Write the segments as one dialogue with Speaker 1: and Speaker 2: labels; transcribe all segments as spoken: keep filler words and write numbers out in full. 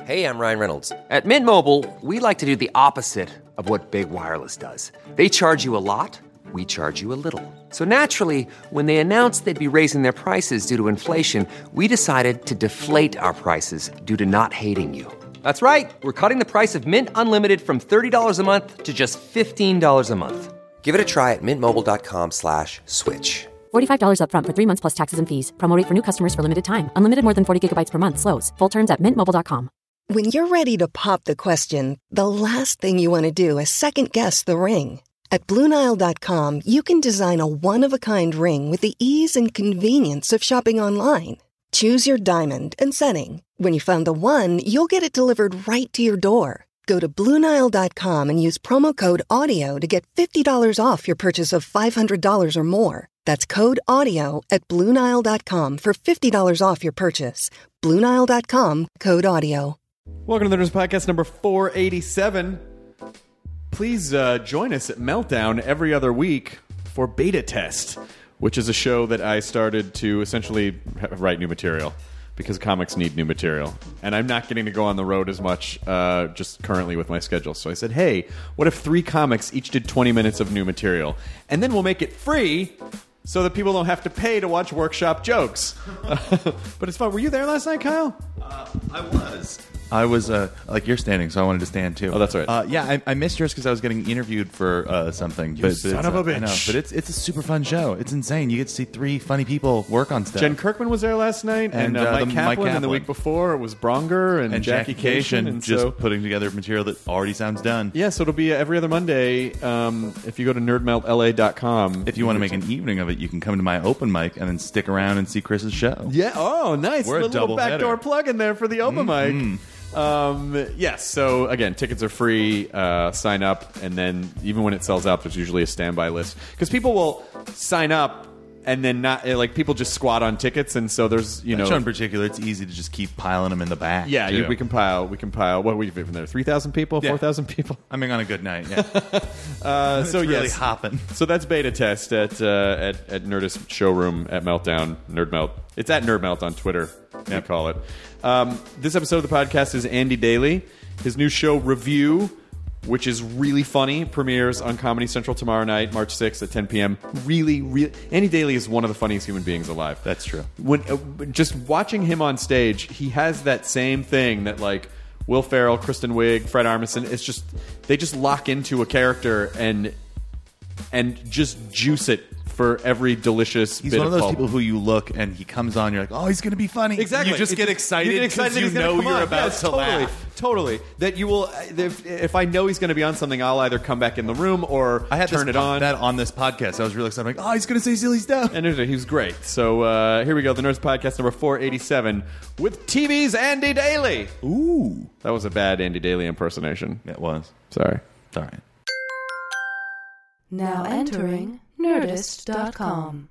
Speaker 1: Hey, I'm Ryan Reynolds. At Mint Mobile, we like to do the opposite of what Big Wireless does. They charge you a lot, we charge you a little. So naturally, when they announced they'd be raising their prices due to inflation, we decided to deflate our prices due to not hating you. That's right. We're cutting the price of Mint Unlimited from thirty dollars a month to just fifteen dollars a month. Give it a try at mintmobile.com slash switch.
Speaker 2: forty-five dollars up front for three months plus taxes and fees. Promo rate for new customers for limited time. Unlimited more than forty gigabytes per month slows. Full terms at mint mobile dot com.
Speaker 3: When you're ready to pop the question, the last thing you want to do is second-guess the ring. At Blue Nile dot com, you can design a one-of-a-kind ring with the ease and convenience of shopping online. Choose your diamond and setting. When you find the one, you'll get it delivered right to your door. Go to Blue Nile dot com and use promo code AUDIO to get fifty dollars off your purchase of five hundred dollars or more. That's code AUDIO at Blue Nile dot com for fifty dollars off your purchase. Blue Nile dot com, code AUDIO.
Speaker 4: Welcome to the Nerds Podcast number four eighty-seven. Please uh, join us at Meltdown every other week for Beta Test, which is a show that I started to essentially write new material because comics need new material. And I'm not getting to go on the road as much uh, just currently with my schedule. So I said, hey, what if three comics each did twenty minutes of new material? And then we'll make it free so that people don't have to pay to watch workshop jokes. But it's fun. Were you there last night, Kyle?
Speaker 5: Uh, I was. I was, uh, like, you're standing, so I wanted to stand, too.
Speaker 4: Oh, that's right.
Speaker 5: Uh, yeah, I, I missed yours because I was getting interviewed for uh, something.
Speaker 4: You
Speaker 5: but,
Speaker 4: son
Speaker 5: but
Speaker 4: of a
Speaker 5: uh,
Speaker 4: bitch.
Speaker 5: I know, but it's it's a super fun show. It's insane. You get to see three funny people work on stuff.
Speaker 4: Jen Kirkman was there last night, and,
Speaker 5: And,
Speaker 4: uh,
Speaker 5: uh,
Speaker 4: Mike,
Speaker 5: the
Speaker 4: Kaplan,
Speaker 5: Mike
Speaker 4: and the
Speaker 5: Kaplan.
Speaker 4: week before it was Bronger and,
Speaker 5: and
Speaker 4: Jackie,
Speaker 5: Jackie
Speaker 4: Cation.
Speaker 5: Cation
Speaker 4: And
Speaker 5: just
Speaker 4: so,
Speaker 5: putting together material that already sounds done.
Speaker 4: yeah, so it'll be every other Monday. Um, if you go to nerd melt L A dot com.
Speaker 5: If you want to make an evening of it, you can come to my open mic and then stick around and see Chris's show.
Speaker 4: Yeah, oh, nice.
Speaker 5: We're a
Speaker 4: little
Speaker 5: double
Speaker 4: backdoor
Speaker 5: header.
Speaker 4: plug in there for the open
Speaker 5: Mm-hmm.
Speaker 4: mic. Um, yes, so again, tickets are free. Uh, sign up, and then even when it sells out, there's usually a standby list because people will sign up and then not like people just squat on tickets, and so there's you
Speaker 5: That
Speaker 4: know
Speaker 5: show in particular, it's easy to just keep piling them in the back.
Speaker 4: yeah, you,
Speaker 5: too.
Speaker 4: we compile we compile what we from there three thousand people,
Speaker 5: Yeah.
Speaker 4: four thousand people.
Speaker 5: I mean, on a good night, yeah.
Speaker 4: Uh,
Speaker 5: It's
Speaker 4: so
Speaker 5: really
Speaker 4: yes,
Speaker 5: hopping.
Speaker 4: So that's beta test at uh, at at Nerdist Showroom at Meltdown Nerd Melt. It's at Nerd Melt on Twitter. We call it. Um, this episode of the podcast is Andy Daly. His new show Review, which is really funny, premieres on Comedy Central tomorrow night, March sixth at ten p.m. Really, really, Andy Daly is one of the funniest human beings alive.
Speaker 5: That's true.
Speaker 4: When uh, just watching him on stage, he has that same thing that like Will Ferrell, Kristen Wiig, Fred Armisen. It's just they just lock into a character and and just juice it for every delicious
Speaker 5: He's
Speaker 4: bit
Speaker 5: one of those
Speaker 4: pulp.
Speaker 5: people who you look and he comes on, you're like, oh, he's going to be funny.
Speaker 4: Exactly.
Speaker 5: You just
Speaker 4: It's-
Speaker 5: get excited
Speaker 4: you get excited that
Speaker 5: because you
Speaker 4: he's gonna
Speaker 5: know
Speaker 4: come
Speaker 5: you're
Speaker 4: on.
Speaker 5: about
Speaker 4: Yes,
Speaker 5: to
Speaker 4: totally,
Speaker 5: laugh.
Speaker 4: Totally. That you will. If, if I know he's going to be on something, I'll either come back in the room or
Speaker 5: I had
Speaker 4: turn
Speaker 5: this,
Speaker 4: it on.
Speaker 5: that on this podcast. I was really excited. I'm like, oh, he's going to say silly stuff.
Speaker 4: And he was great. So uh, here we go. The Nerds Podcast number four eighty-seven with T V's Andy Daly.
Speaker 5: Ooh.
Speaker 4: That was a bad Andy Daly impersonation.
Speaker 5: It was.
Speaker 4: Sorry.
Speaker 5: All right.
Speaker 6: Now entering Nerdist dot com.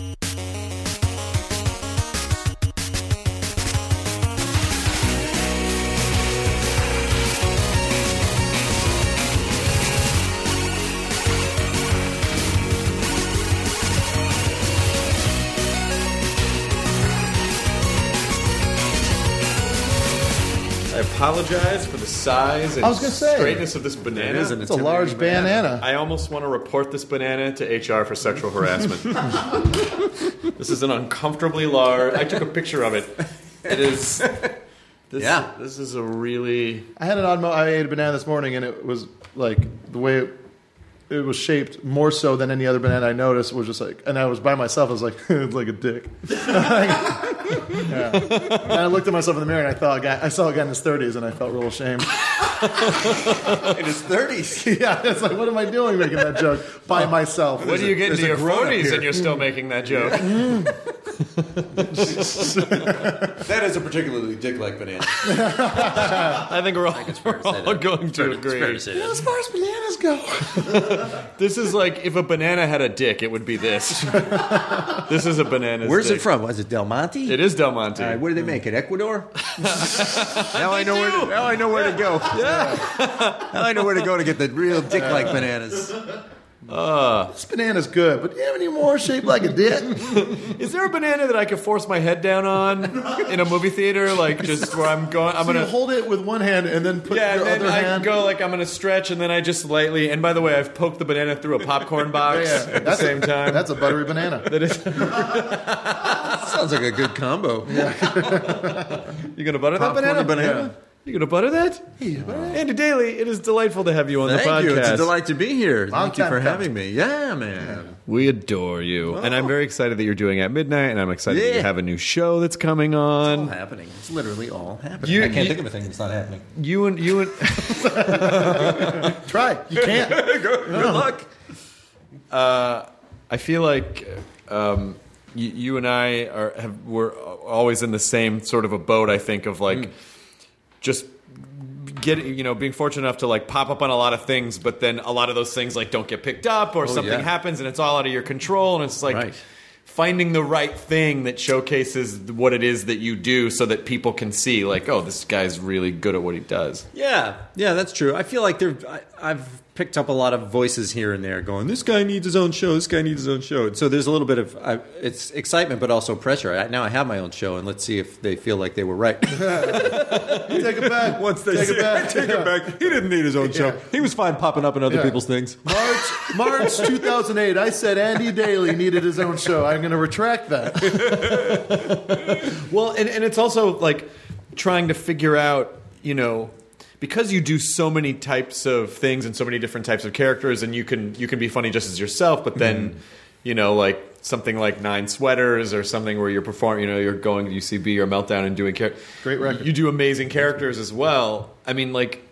Speaker 4: I apologize for the size and
Speaker 7: I was gonna say,
Speaker 4: straightness of this banana.
Speaker 7: It is an It's a large banana.
Speaker 4: I almost want to report this banana to H R for sexual harassment. This is an uncomfortably large. I took a picture of it. It is. This,
Speaker 7: Yeah.
Speaker 4: This is a really.
Speaker 7: I had an odd mo- I ate a banana this morning, and it was like the way it, it was shaped more so than any other banana I noticed was just like, and I was by myself. I was like, it's like a dick. Yeah. And I looked at myself in the mirror, and I thought, a guy, I saw a guy in his thirties, and I felt real ashamed.
Speaker 8: In his thirties.
Speaker 7: Yeah, it's like, what am I doing making that joke by myself?
Speaker 4: What do you get into your forties and you're still making that joke?
Speaker 8: That is a particularly dick-like banana.
Speaker 4: I think we're all, we're all going to agree.
Speaker 8: fair to say that.
Speaker 7: As far as bananas go.
Speaker 4: This is like if a banana had a dick, it would be this. This is a banana.
Speaker 8: Where's it from? Was it Del Monte?
Speaker 4: It is Del Monte.
Speaker 8: All right, where do they make it? Ecuador?
Speaker 4: now I know where. To, now I know where to go.
Speaker 8: Yeah. Now I know where to go to get the real dick-like bananas.
Speaker 4: Uh,
Speaker 7: this banana's good, but do you have any more shaped like a dick?
Speaker 4: Is there a banana that I could force my head down on in a movie theater? Like, just where I'm going, I'm
Speaker 7: so
Speaker 4: going
Speaker 7: you hold it with one hand and then put
Speaker 4: yeah,
Speaker 7: your
Speaker 4: and then
Speaker 7: other
Speaker 4: I
Speaker 7: hand.
Speaker 4: go like I'm going to stretch, and then I just lightly. And by the way, I've poked the banana through a popcorn box
Speaker 7: Yeah, yeah.
Speaker 4: at
Speaker 7: That's
Speaker 4: the same
Speaker 7: a,
Speaker 4: time.
Speaker 7: That's a buttery banana.
Speaker 4: That is.
Speaker 8: Sounds like a good combo.
Speaker 4: You gonna butter that
Speaker 8: Popcorn
Speaker 4: banana?
Speaker 8: and banana.
Speaker 4: You gonna butter that? Andy Daly, it is delightful to have you on
Speaker 8: Thank
Speaker 4: the podcast.
Speaker 8: you. It's a delight to be here.
Speaker 7: Long
Speaker 8: Thank you
Speaker 7: time
Speaker 8: for
Speaker 7: coming.
Speaker 8: having me. Yeah, man.
Speaker 4: We adore you, and I'm very excited that you're doing At Midnight, and I'm excited that you
Speaker 8: Yeah.
Speaker 4: have a new show that's coming on.
Speaker 8: All happening. It's literally all happening.
Speaker 4: You-
Speaker 8: I can't
Speaker 4: you-
Speaker 8: think of a thing that's not happening.
Speaker 4: You and you and
Speaker 7: Try. You can't.
Speaker 8: Good luck.
Speaker 4: uh, I feel like um, you, you and I are have we're always in the same sort of a boat. I think of like just getting, you know, being fortunate enough to like pop up on a lot of things, but then a lot of those things like don't get picked up, or something
Speaker 8: yeah.
Speaker 4: happens, and it's all out of your control, and it's like.
Speaker 8: Right.
Speaker 4: Finding the right thing that showcases what it is that you do so that people can see, like, oh, this guy's really good at what he does.
Speaker 8: Yeah, yeah, that's true. I feel like there. I, I've picked up a lot of voices here and there going, this guy needs his own show, this guy needs his own show. So there's a little bit of, I, it's excitement, but also pressure. I, now I have my own show, and let's see if they feel like they were right.
Speaker 7: Take it back.
Speaker 8: Once they
Speaker 7: Take
Speaker 8: see
Speaker 7: it back.
Speaker 8: take it back. He didn't need his own show.
Speaker 7: Yeah.
Speaker 8: He was fine popping up in other
Speaker 7: Yeah.
Speaker 8: people's things.
Speaker 7: March March two thousand eight. I said Andy Daly needed his own show. I'm going to retract that.
Speaker 4: Well, and, and it's also like trying to figure out, you know, because you do so many types of things and so many different types of characters, and you can you can be funny just as yourself, but then, mm-hmm. you know, like something like Nine Sweaters or something where you're performing, you know, you're going to U C B or Meltdown and doing char-
Speaker 7: Great record.
Speaker 4: You do amazing characters as well. I mean, like,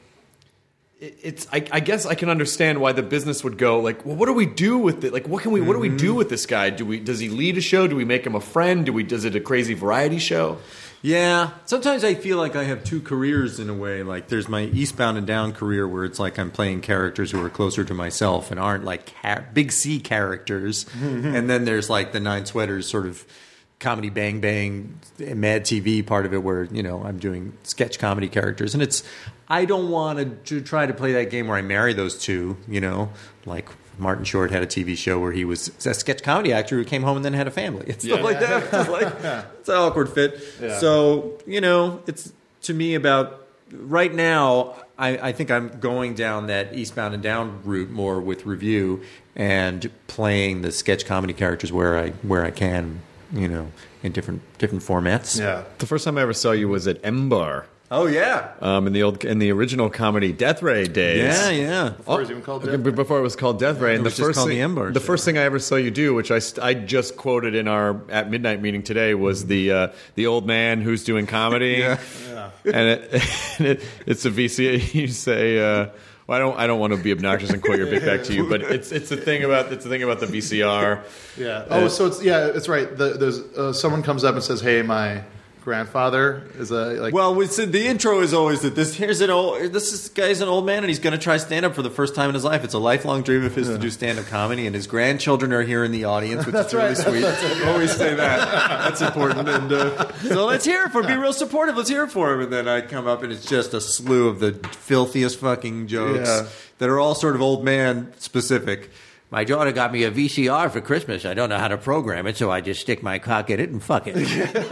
Speaker 4: it, it's I, I guess I can understand why the business would go like, well, what do we do with it? Like, what can we what do we do with this guy? Do we does he lead a show? Do we make him a friend? Do we does it a crazy variety show?
Speaker 8: Yeah. Sometimes I feel like I have two careers in a way. Like there's my Eastbound and Down career where it's like I'm playing characters who are closer to myself and aren't like car- big C characters. Mm-hmm. And then there's like the Nine Sweaters sort of comedy bang bang Mad T V part of it where, you know, I'm doing sketch comedy characters. And it's, I don't want to try to play that game where I marry those two, you know, like Martin Short had a T V show where he was a sketch comedy actor who came home and then had a family and stuff
Speaker 4: Yeah.
Speaker 8: like that. It's like, it's an awkward fit.
Speaker 4: Yeah.
Speaker 8: So, you know, it's to me about right now, I, I think I'm going down that Eastbound and Down route more with review and playing the sketch comedy characters where I where I can, you know, in different different formats.
Speaker 7: Yeah.
Speaker 4: The first time I ever saw you was at M Bar.
Speaker 8: Oh yeah.
Speaker 4: Um, in the old, in the original comedy Death Ray days.
Speaker 8: Yeah, yeah.
Speaker 7: Before it was even called
Speaker 4: Okay,
Speaker 7: Death
Speaker 4: b- Before it was called Death Ray, and
Speaker 8: It
Speaker 4: the
Speaker 8: was just
Speaker 4: first
Speaker 8: called
Speaker 4: thing,
Speaker 8: the M-Bar
Speaker 4: the
Speaker 8: show.
Speaker 4: first thing I ever saw you do, which I, st- I just quoted in our at midnight meeting today, was the uh, the old man who's doing comedy.
Speaker 8: Yeah.
Speaker 4: And, it, and it, it's a V C. You say, uh, well, I don't I don't want to be obnoxious and quote your bit back to you, but it's it's the thing about it's the thing about the V C R.
Speaker 7: Yeah. Oh, so it's yeah, it's right. The, there's uh, someone comes up and says, "Hey, my grandfather is a like."
Speaker 8: Well, we said the intro is always that this here's an old this is, guy's an old man and he's going to try stand up for the first time in his life. It's a lifelong dream of his to do stand up comedy, and his grandchildren are here in the audience, which is really
Speaker 7: right.
Speaker 8: sweet. Always say that. That's important. And uh, so let's hear it for be real supportive. Let's hear it for him. And then I come up and it's just a slew of the filthiest fucking jokes
Speaker 7: Yeah.
Speaker 8: that are all sort of old man specific.
Speaker 9: My daughter got me a V C R for Christmas. I don't know how to program it, so I just stick my cock in it and fuck it.
Speaker 4: And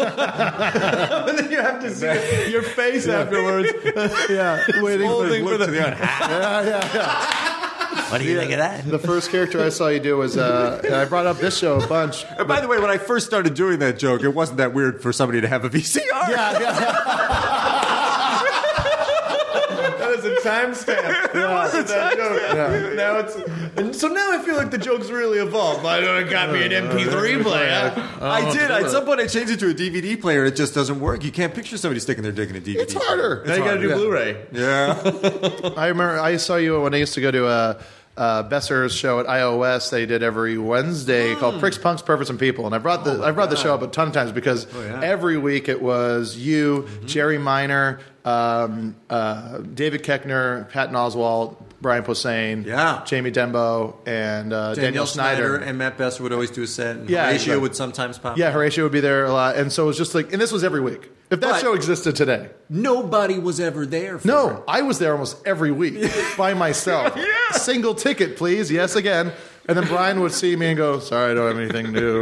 Speaker 4: then you have to see your face afterwards.
Speaker 7: yeah, waiting for,
Speaker 4: Holding for the.
Speaker 7: yeah, yeah, yeah.
Speaker 9: What do you think of that?
Speaker 7: The first character I saw you do was uh, and I brought up this show a bunch.
Speaker 8: And by the way, when I first started doing that joke, it wasn't that weird for somebody to have a V C R.
Speaker 7: Yeah, yeah, yeah.
Speaker 4: That is a timestamp.
Speaker 7: Yeah.
Speaker 4: That joke.
Speaker 7: Yeah.
Speaker 4: Now it's and so now I feel like the joke's really evolved. I don't know, got me an M P three player.
Speaker 8: I did. At some point, I changed it to a D V D player. It just doesn't work. You can't picture somebody sticking their dick in a D V D.
Speaker 7: It's harder.
Speaker 4: Now you got to do
Speaker 7: Yeah.
Speaker 4: Blu-ray.
Speaker 8: Yeah.
Speaker 7: I remember I saw you when I used to go to a uh, Besser's show at iOS. They did every Wednesday called Pricks, Punks, Perverts, and People. And I brought the I brought the show up a ton of times because every week it was you, Jerry Minor, um, uh, David Koechner, Patton Oswalt, Brian Posehn,
Speaker 8: Yeah.
Speaker 7: Jamie Dembo, and uh, Daniel,
Speaker 8: Daniel
Speaker 7: Snyder.
Speaker 8: Snyder and Matt Besser would always do a set, and
Speaker 7: Yeah,
Speaker 8: Horatio
Speaker 7: like-
Speaker 8: would sometimes pop.
Speaker 7: Yeah, Horatio would be there a lot. And so it was just like, and this was every week. If that
Speaker 8: But-
Speaker 7: show existed today.
Speaker 8: Nobody was ever there for
Speaker 7: No,
Speaker 8: it.
Speaker 7: I was there almost every week by myself. Single ticket, please. Yes, again. And then Brian would see me and go, sorry, I don't have anything new.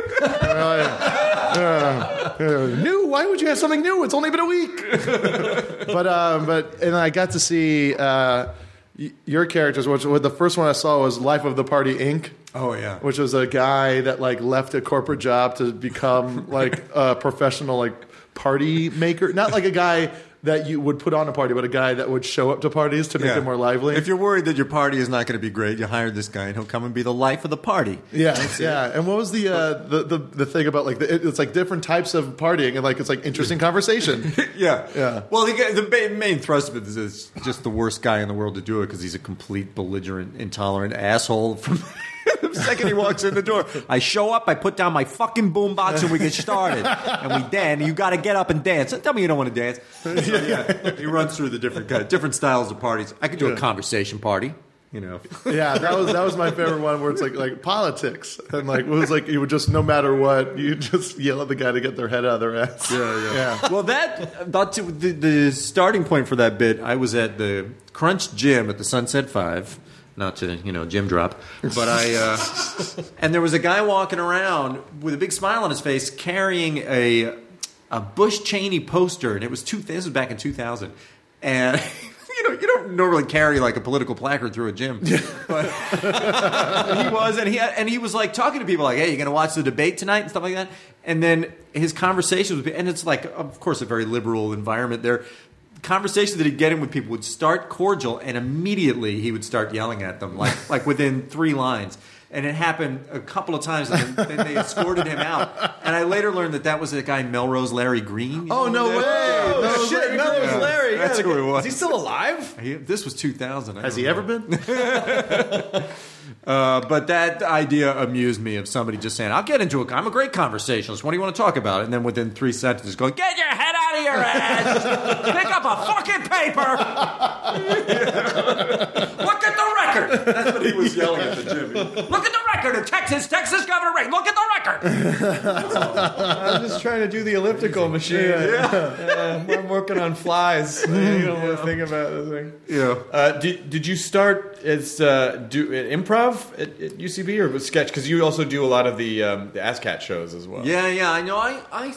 Speaker 7: uh, uh, new? Why would you have something new? It's only been a week. but, um, but, and I got to see uh, y- your characters, which the first one I saw was Life of the Party, Incorporated.
Speaker 8: Oh, yeah.
Speaker 7: Which was a guy that like left a corporate job to become like a professional like party maker. Not like a guy that you would put on a party, but a guy that would show up to parties to make
Speaker 8: Yeah.
Speaker 7: them more lively.
Speaker 8: If you're worried that your party is not going to be great, you hire this guy, and he'll come and be the life of the party.
Speaker 7: yeah, yeah. And what was the, uh, the the the thing about like the, it- it's like different types of partying and like it's like interesting conversation.
Speaker 8: Yeah,
Speaker 7: Yeah.
Speaker 8: Well, the, guy- the ba- main thrust of it is it's just the worst guy in the world to do it because he's a complete belligerent, intolerant asshole from. The second he walks in the door, I show up, I put down my fucking boombox, and we get started. And we dance. You got to get up and dance. Tell me you don't want to dance. So, yeah, he runs through the different kind- different styles of parties. I could do a conversation party. You know,
Speaker 7: Yeah, that was that was my favorite one where it's like like politics and like it was like you would just no matter what you just yell at the guy to get their head out of their ass. Yeah, yeah. yeah.
Speaker 8: Well, that, that the, the starting point for that bit, I was at the Crunch Gym at the Sunset Five. Not to, you know, gym drop. But I, uh, and there was a guy walking around with a big smile on his face carrying a a Bush Cheney poster. And it was, two, this was back in two thousand. And, you know, you don't normally carry like a political placard through a gym. But he was, and he, had, and he was like talking to people like, hey, you going to watch the debate tonight and stuff like that? And then his conversations would be, and it's like, of course, a very liberal environment there. Conversations that he'd get in with people would start cordial, and immediately he would start yelling at them, like like within three lines. And it happened a couple of times, and then, then they escorted him out. And I later learned that that was the guy Melrose Larry Green. You
Speaker 7: Oh
Speaker 8: know
Speaker 7: no
Speaker 8: who
Speaker 7: way!
Speaker 8: that-
Speaker 7: No
Speaker 4: Oh, shit,
Speaker 7: way.
Speaker 4: Melrose
Speaker 8: Yeah.
Speaker 4: Larry. Yeah,
Speaker 8: That's who it was.
Speaker 4: Is he still alive?
Speaker 8: He- this was two thousand. I
Speaker 7: Has
Speaker 8: don't
Speaker 7: he
Speaker 8: know.
Speaker 7: ever been?
Speaker 8: Uh, but that idea amused me of somebody just saying, I'll get into it. I'm a great conversationalist. What do you want to talk about? And then within three sentences going, get your head out of your ass. Pick up a fucking paper. Look at the record. That's what he was yelling at the gym. Look at the record of Texas, Texas Governor Ray. Look at the record.
Speaker 4: I'm just trying to do the elliptical machine. Yeah. Uh, I'm working on flies. You don't want to think about this thing.
Speaker 8: Yeah.
Speaker 4: Uh, did Did you start as uh, do uh, improv at, at U C B or was sketch? Because you also do a lot of the um, the ASCAT shows as well.
Speaker 8: Yeah, yeah, I know. I, I,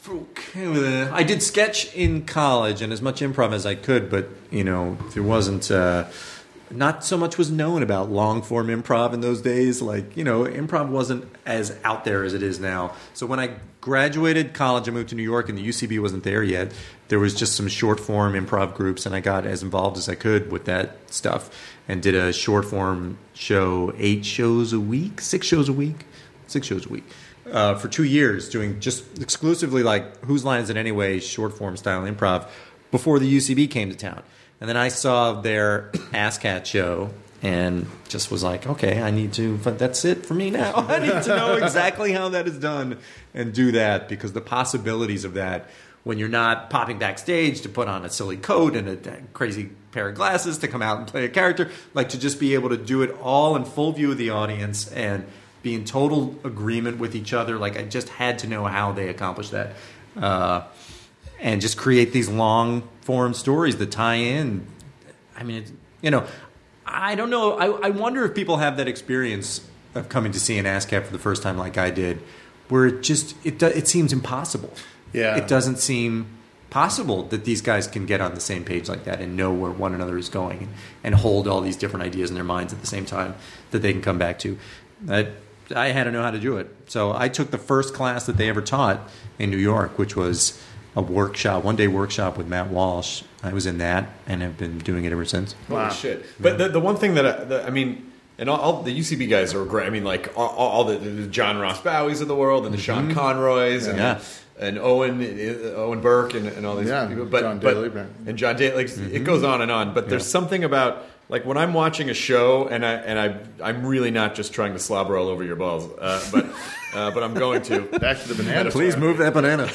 Speaker 8: I did sketch in college and as much improv as I could, but you know, there wasn't. Uh, not so much was known about long form improv in those days. Like, you know, improv wasn't as out there as it is now. So when I graduated college, I moved to New York, and the U C B wasn't there yet. There was just some short form improv groups, and I got as involved as I could with that stuff and did a short form show, eight shows a week, six shows a week, six shows a week. Uh, for two years, doing just exclusively like Whose Line Is It Anyway, short form style improv before the U C B came to town. And then I saw their ASCAT show and just was like, okay, I need to, that's it for me now. I need to know exactly how that is done and do that, because the possibilities of that when you're not popping backstage to put on a silly coat and a crazy pair of glasses to come out and play a character, like to just be able to do it all in full view of the audience and be in total agreement with each other. Like I just had to know how they accomplished that. Uh, and just create these long form stories that tie in. I mean, it's, you know, I don't know. I, I wonder if people have that experience of coming to see an ASCAT for the first time like I did, where it just, it, do, it seems impossible.
Speaker 7: Yeah.
Speaker 8: It doesn't seem possible that these guys can get on the same page like that and know where one another is going and, and hold all these different ideas in their minds at the same time that they can come back to. I, I had to know how to do it. So I took the first class that they ever taught in New York, which was a workshop, one day workshop with Matt Walsh. I was in that and have been doing it ever since.
Speaker 4: Holy wow. shit! But the the one thing that I, the, I mean, and all, all the U C B guys are great. I mean, like all, all the, the John Ross Bowies of the world and the Sean Conroys and
Speaker 8: Yeah.
Speaker 4: and Owen Owen Burke and, and all these
Speaker 7: Yeah,
Speaker 4: people. But
Speaker 7: John
Speaker 4: but
Speaker 7: Daly, man.
Speaker 4: and John Daly. Like,
Speaker 8: Mm-hmm.
Speaker 4: it goes on and on. But there's something about like when I'm watching a show, and I and I I'm really not just trying to slobber all over your balls, uh, but uh, but I'm going to
Speaker 7: back to the banana.
Speaker 8: Please move that banana.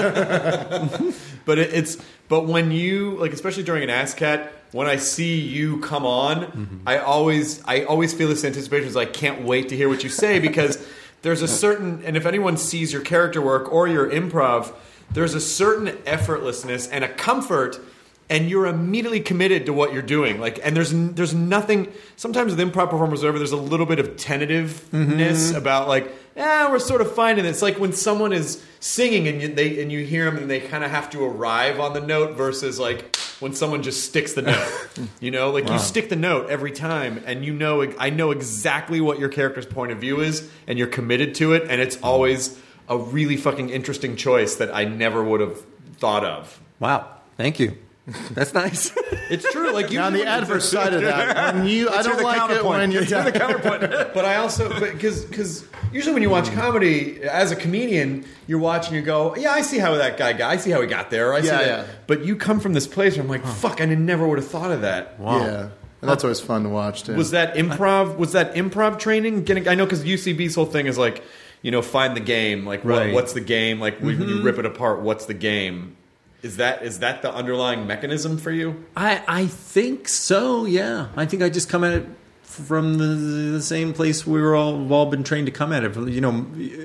Speaker 4: But it, it's but when you like, especially during an ASCAT, when I see you come on, mm-hmm. I always I always feel this anticipation. It's like, I can't wait to hear what you say, because there's a certain, and if anyone sees your character work or your improv, there's a certain effortlessness and a comfort. And you're immediately committed to what you're doing, like, and there's there's nothing. Sometimes with improv performers, over there's a little bit of tentativeness mm-hmm. about like, yeah, we're sort of finding it. It's like when someone is singing and you, they and you hear them and they kind of have to arrive on the note, versus like when someone just sticks the note. You know, like wow. you stick the note every time, and you know, I know exactly what your character's point of view is, and you're committed to it, and it's always a really fucking interesting choice that I never would have thought of.
Speaker 8: Wow, thank you. That's nice.
Speaker 4: It's true. Like you
Speaker 7: on the adverse side of that, when you, I don't like it when you're
Speaker 4: the counterpoint. But I also, because because usually when you watch comedy as a comedian, you're watching, you go, yeah, I see how that guy got. I see how he got there. I see
Speaker 7: yeah,
Speaker 4: that.
Speaker 7: yeah.
Speaker 4: But you come from this place where I'm like, fuck, I never would have thought of that.
Speaker 7: Wow. Yeah. And that's always fun to watch too.
Speaker 4: Was that improv? Was that improv training? Getting, I know, because U C B's whole thing is like, you know, find the game. Like,
Speaker 8: right.
Speaker 4: what, what's the game? Like, when
Speaker 8: mm-hmm.
Speaker 4: you rip it apart, what's the game? Is that is that the underlying mechanism for you?
Speaker 8: I, I think so, yeah. I think I just come at it from the, the same place we were all we've all been trained to come at it. From, you know,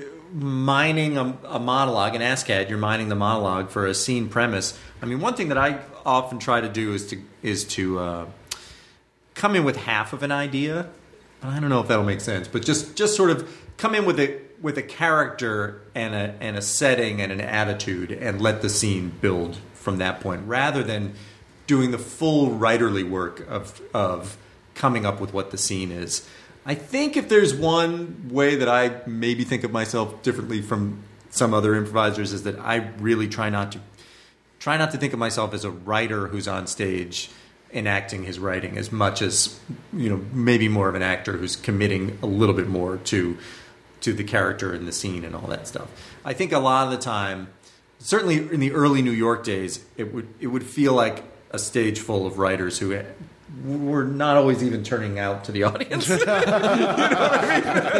Speaker 8: mining a, a monologue, an ASCAD, you're mining the monologue for a scene premise. I mean, one thing that I often try to do is to is to uh, come in with half of an idea. I don't know if that'll make sense, but just just sort of come in with a with a character and a and a setting and an attitude, and let the scene build from that point, rather than doing the full writerly work of of coming up with what the scene is. I think if there's one way that I maybe think of myself differently from some other improvisers, is that I really try not to try not to think of myself as a writer who's on stage enacting his writing, as much as, you know, maybe more of an actor who's committing a little bit more to to the character and the scene and all that stuff. I think a lot of the time, certainly in the early New York days, it would it would feel like a stage full of writers who were not always even turning out to the audience. You know what I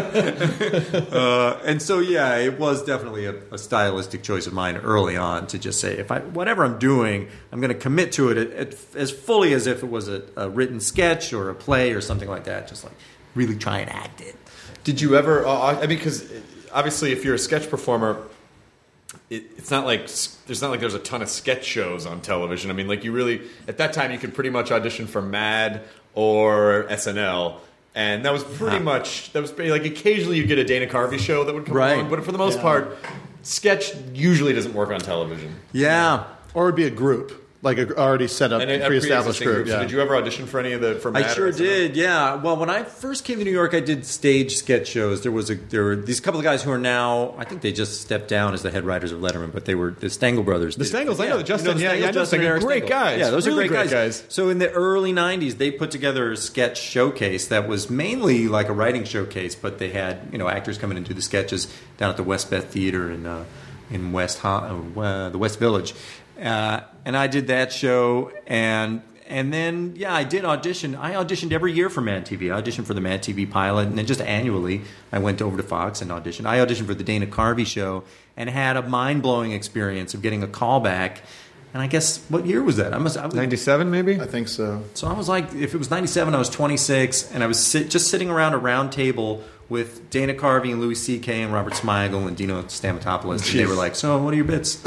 Speaker 8: mean? uh, and so, yeah, it was definitely a, a stylistic choice of mine early on to just say, if I whatever I'm doing, I'm going to commit to it at, at, as fully as if it was a, a written sketch or a play or something like that. Just like really try and act it.
Speaker 4: Did you ever? Uh, I mean, because obviously, if you're a sketch performer, it, it's not like there's not like there's a ton of sketch shows on television. I mean, like you really at that time you could pretty much audition for Mad or S N L, and that was pretty huh. much that was pretty, like occasionally you get a Dana Carvey show that would come
Speaker 8: right.
Speaker 4: along, but for the most
Speaker 7: yeah.
Speaker 4: part, sketch usually doesn't work on television.
Speaker 8: Yeah,
Speaker 7: or it'd be a group. Like a already set up,
Speaker 4: and a,
Speaker 7: pre-established
Speaker 4: group.
Speaker 7: group. Yeah.
Speaker 4: So did you ever audition for any of the? For Mad
Speaker 8: I sure did. Yeah. Well, when I first came to New York, I did stage sketch shows. There was a there were these couple of guys who are now, I think they just stepped down as the head writers of Letterman, but they were the Stengel brothers.
Speaker 4: The Stengels, I know the Justin.
Speaker 8: You know, the
Speaker 4: yeah,
Speaker 8: Stengels,
Speaker 4: yeah,
Speaker 8: Justin
Speaker 4: Justin,
Speaker 8: and
Speaker 4: great
Speaker 8: Stengel.
Speaker 4: guys.
Speaker 8: Yeah, those
Speaker 4: really
Speaker 8: are great guys.
Speaker 4: guys.
Speaker 8: So in the early nineties, they put together a sketch showcase that was mainly like a writing showcase, but they had, you know, actors coming and do the sketches down at the West Beth Theater in uh, in West Ho- uh, the West Village. Uh, and I did that show, and and then yeah, I did audition. I auditioned every year for Mad T V. I auditioned for the Mad T V pilot, and then just annually, I went over to Fox and auditioned. I auditioned for the Dana Carvey show, and had a mind blowing experience of getting a call back. And I guess what year was that? I must
Speaker 4: ninety-seven maybe.
Speaker 7: I think so.
Speaker 8: So I was like, if it was ninety-seven, I was twenty-six, and I was sit, just sitting around a round table with Dana Carvey and Louis C K and Robert Smigel and Dino Stamatopoulos, Jeez. and they were like, "So, what are your bits?"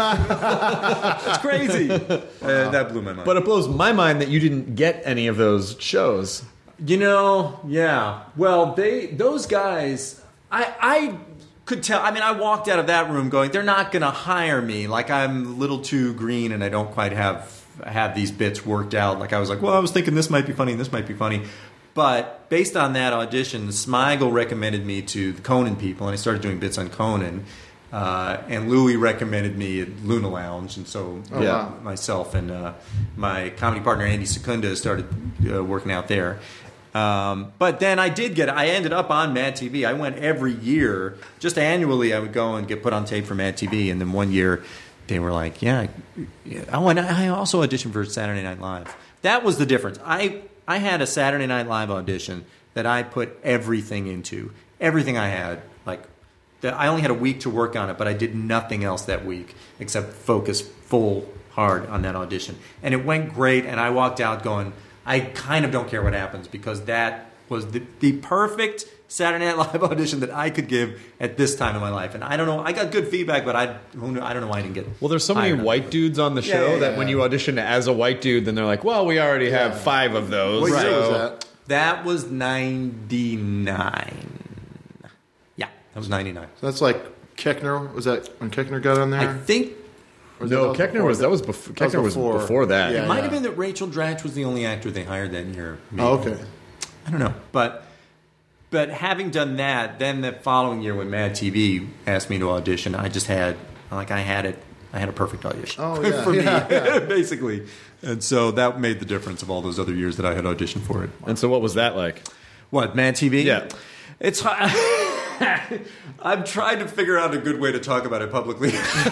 Speaker 8: That's crazy. Uh, that blew my mind.
Speaker 4: But it blows my mind that you didn't get any of those shows.
Speaker 8: You know, yeah. Well, they those guys, I I could tell. I mean, I walked out of that room going, "They're not going to hire me. Like I'm a little too green, and I don't quite have have these bits worked out." Like I was like, "Well, I was thinking this might be funny, and this might be funny." But based on that audition, Smigel recommended me to the Conan people, and I started doing bits on Conan. Uh, and Louis recommended me at Luna Lounge, and so
Speaker 7: oh,
Speaker 8: yeah,
Speaker 7: wow.
Speaker 8: myself and uh, my comedy partner Andy Secunda started uh, working out there. Um, but then I did get, I ended up on Mad T V. I went every year, just annually. I would go and get put on tape for Mad T V, and then one year they were like, "Yeah, yeah." Oh, and I also auditioned for Saturday Night Live. That was the difference. I. I had a Saturday Night Live audition that I put everything into, everything I had. Like, that I only had a week to work on it, but I did nothing else that week except focus full hard on that audition. And it went great, and I walked out going, I kind of don't care what happens, because that was the, the perfect Saturday Night Live audition that I could give at this time in my life. And I don't know, I got good feedback, but I who knew, I don't know why I didn't get
Speaker 4: Well, there's so many
Speaker 8: hired.
Speaker 4: white dudes on the show
Speaker 8: Yeah, yeah,
Speaker 4: that
Speaker 8: yeah.
Speaker 4: when you audition as a white dude, then they're like, well, we already have five of those.
Speaker 7: What year
Speaker 4: so-
Speaker 7: was that?
Speaker 8: That was ninety-nine. Yeah, that was ninety-nine.
Speaker 7: So that's like Keckner. Was that when Keckner got on there?
Speaker 8: I think
Speaker 7: Or was
Speaker 4: No,
Speaker 7: that
Speaker 4: Keckner was that was before.
Speaker 7: That was
Speaker 4: Keckner was
Speaker 7: before.
Speaker 4: before that.
Speaker 7: Yeah.
Speaker 8: it might have been that Rachel Dratch was the only actor they hired that year. Maybe.
Speaker 7: Oh, okay.
Speaker 8: I don't know, but but having done that, then the following year when Mad T V asked me to audition, I just had like I had it. I had a perfect audition
Speaker 7: Oh, yeah.
Speaker 8: for me,
Speaker 7: Yeah, yeah.
Speaker 8: basically, and so that made the difference of all those other years that I had auditioned for it.
Speaker 4: And so, what was that like?
Speaker 8: What, Mad T V?
Speaker 4: Yeah.
Speaker 8: It's hard. I've tried to figure out a good way to talk about it publicly.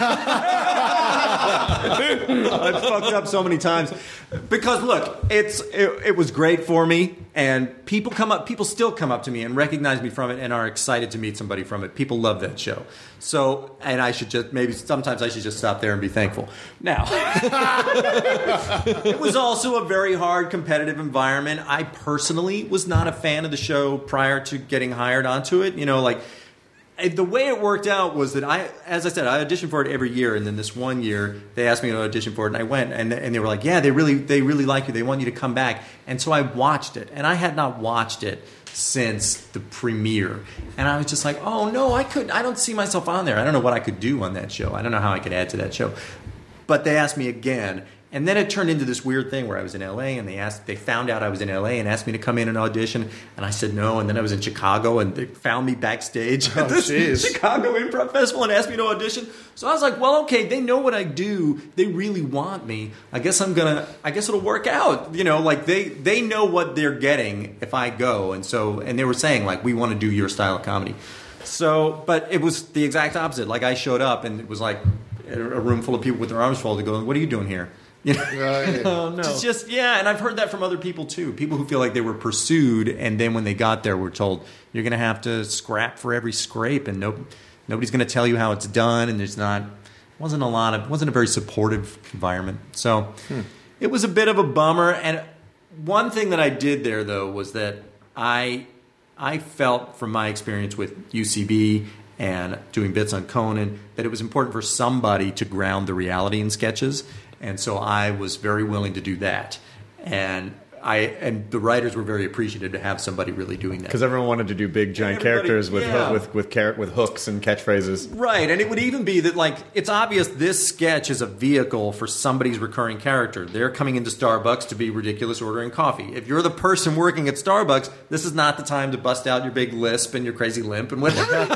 Speaker 8: I've fucked up so many times. Because look, it's it, it was great for me, and people come up people still come up to me and recognize me from it and are excited to meet somebody from it. People love that show. So, and I should just maybe sometimes I should just stop there and be thankful. Now, it was also a very hard competitive environment. I personally was not a fan of the show prior to getting hired onto it. You know, like the way it worked out was that I, as I said, I auditioned for it every year, and then this one year they asked me to audition for it, and I went, and and they were like, "Yeah, they really, they really like you. They want you to come back." And so I watched it, and I had not watched it since the premiere, and I was just like, "Oh no, I could, I don't see myself on there. I don't know what I could do on that show. I don't know how I could add to that show." But they asked me again. And then it turned into this weird thing where I was in L A and they asked, they found out I was in L A and asked me to come in and audition, and I said no. And then I was in Chicago and they found me backstage at
Speaker 7: Oh,
Speaker 8: this
Speaker 7: geez.
Speaker 8: Chicago Improv Festival and asked me to audition. So I was like, well, okay, they know what I do. They really want me. I guess I'm gonna. I guess it'll work out. You know, like they they know what they're getting if I go. And so and they were saying like, we want to do your style of comedy. So, but it was the exact opposite. Like I showed up and it was like a room full of people with their arms folded going, "What are you doing here?" You know?
Speaker 7: Right.
Speaker 8: Oh no! It's just yeah, and I've heard that from other people too. People who feel like they were pursued, and then when they got there, were told you're going to have to scrap for every scrape, and no, nobody's going to tell you how it's done, and there's not wasn't a lot of wasn't a very supportive environment. So hmm. It was a bit of a bummer. And one thing that I did there though was that I I felt from my experience with U C B and doing bits on Conan that it was important for somebody to ground the reality in sketches. And so I was very willing to do that, and I and the writers were very appreciative to have somebody really doing that.
Speaker 4: Because everyone wanted to do big giant
Speaker 8: Everybody-
Speaker 4: characters with
Speaker 8: yeah.
Speaker 4: with with char- with hooks and catchphrases.
Speaker 8: Right, and it would even be that, like, it's obvious this sketch is a vehicle for somebody's recurring character. They're coming into Starbucks to be ridiculous ordering coffee. If you're the person working at Starbucks, this is not the time to bust out your big lisp and your crazy limp and whatever. So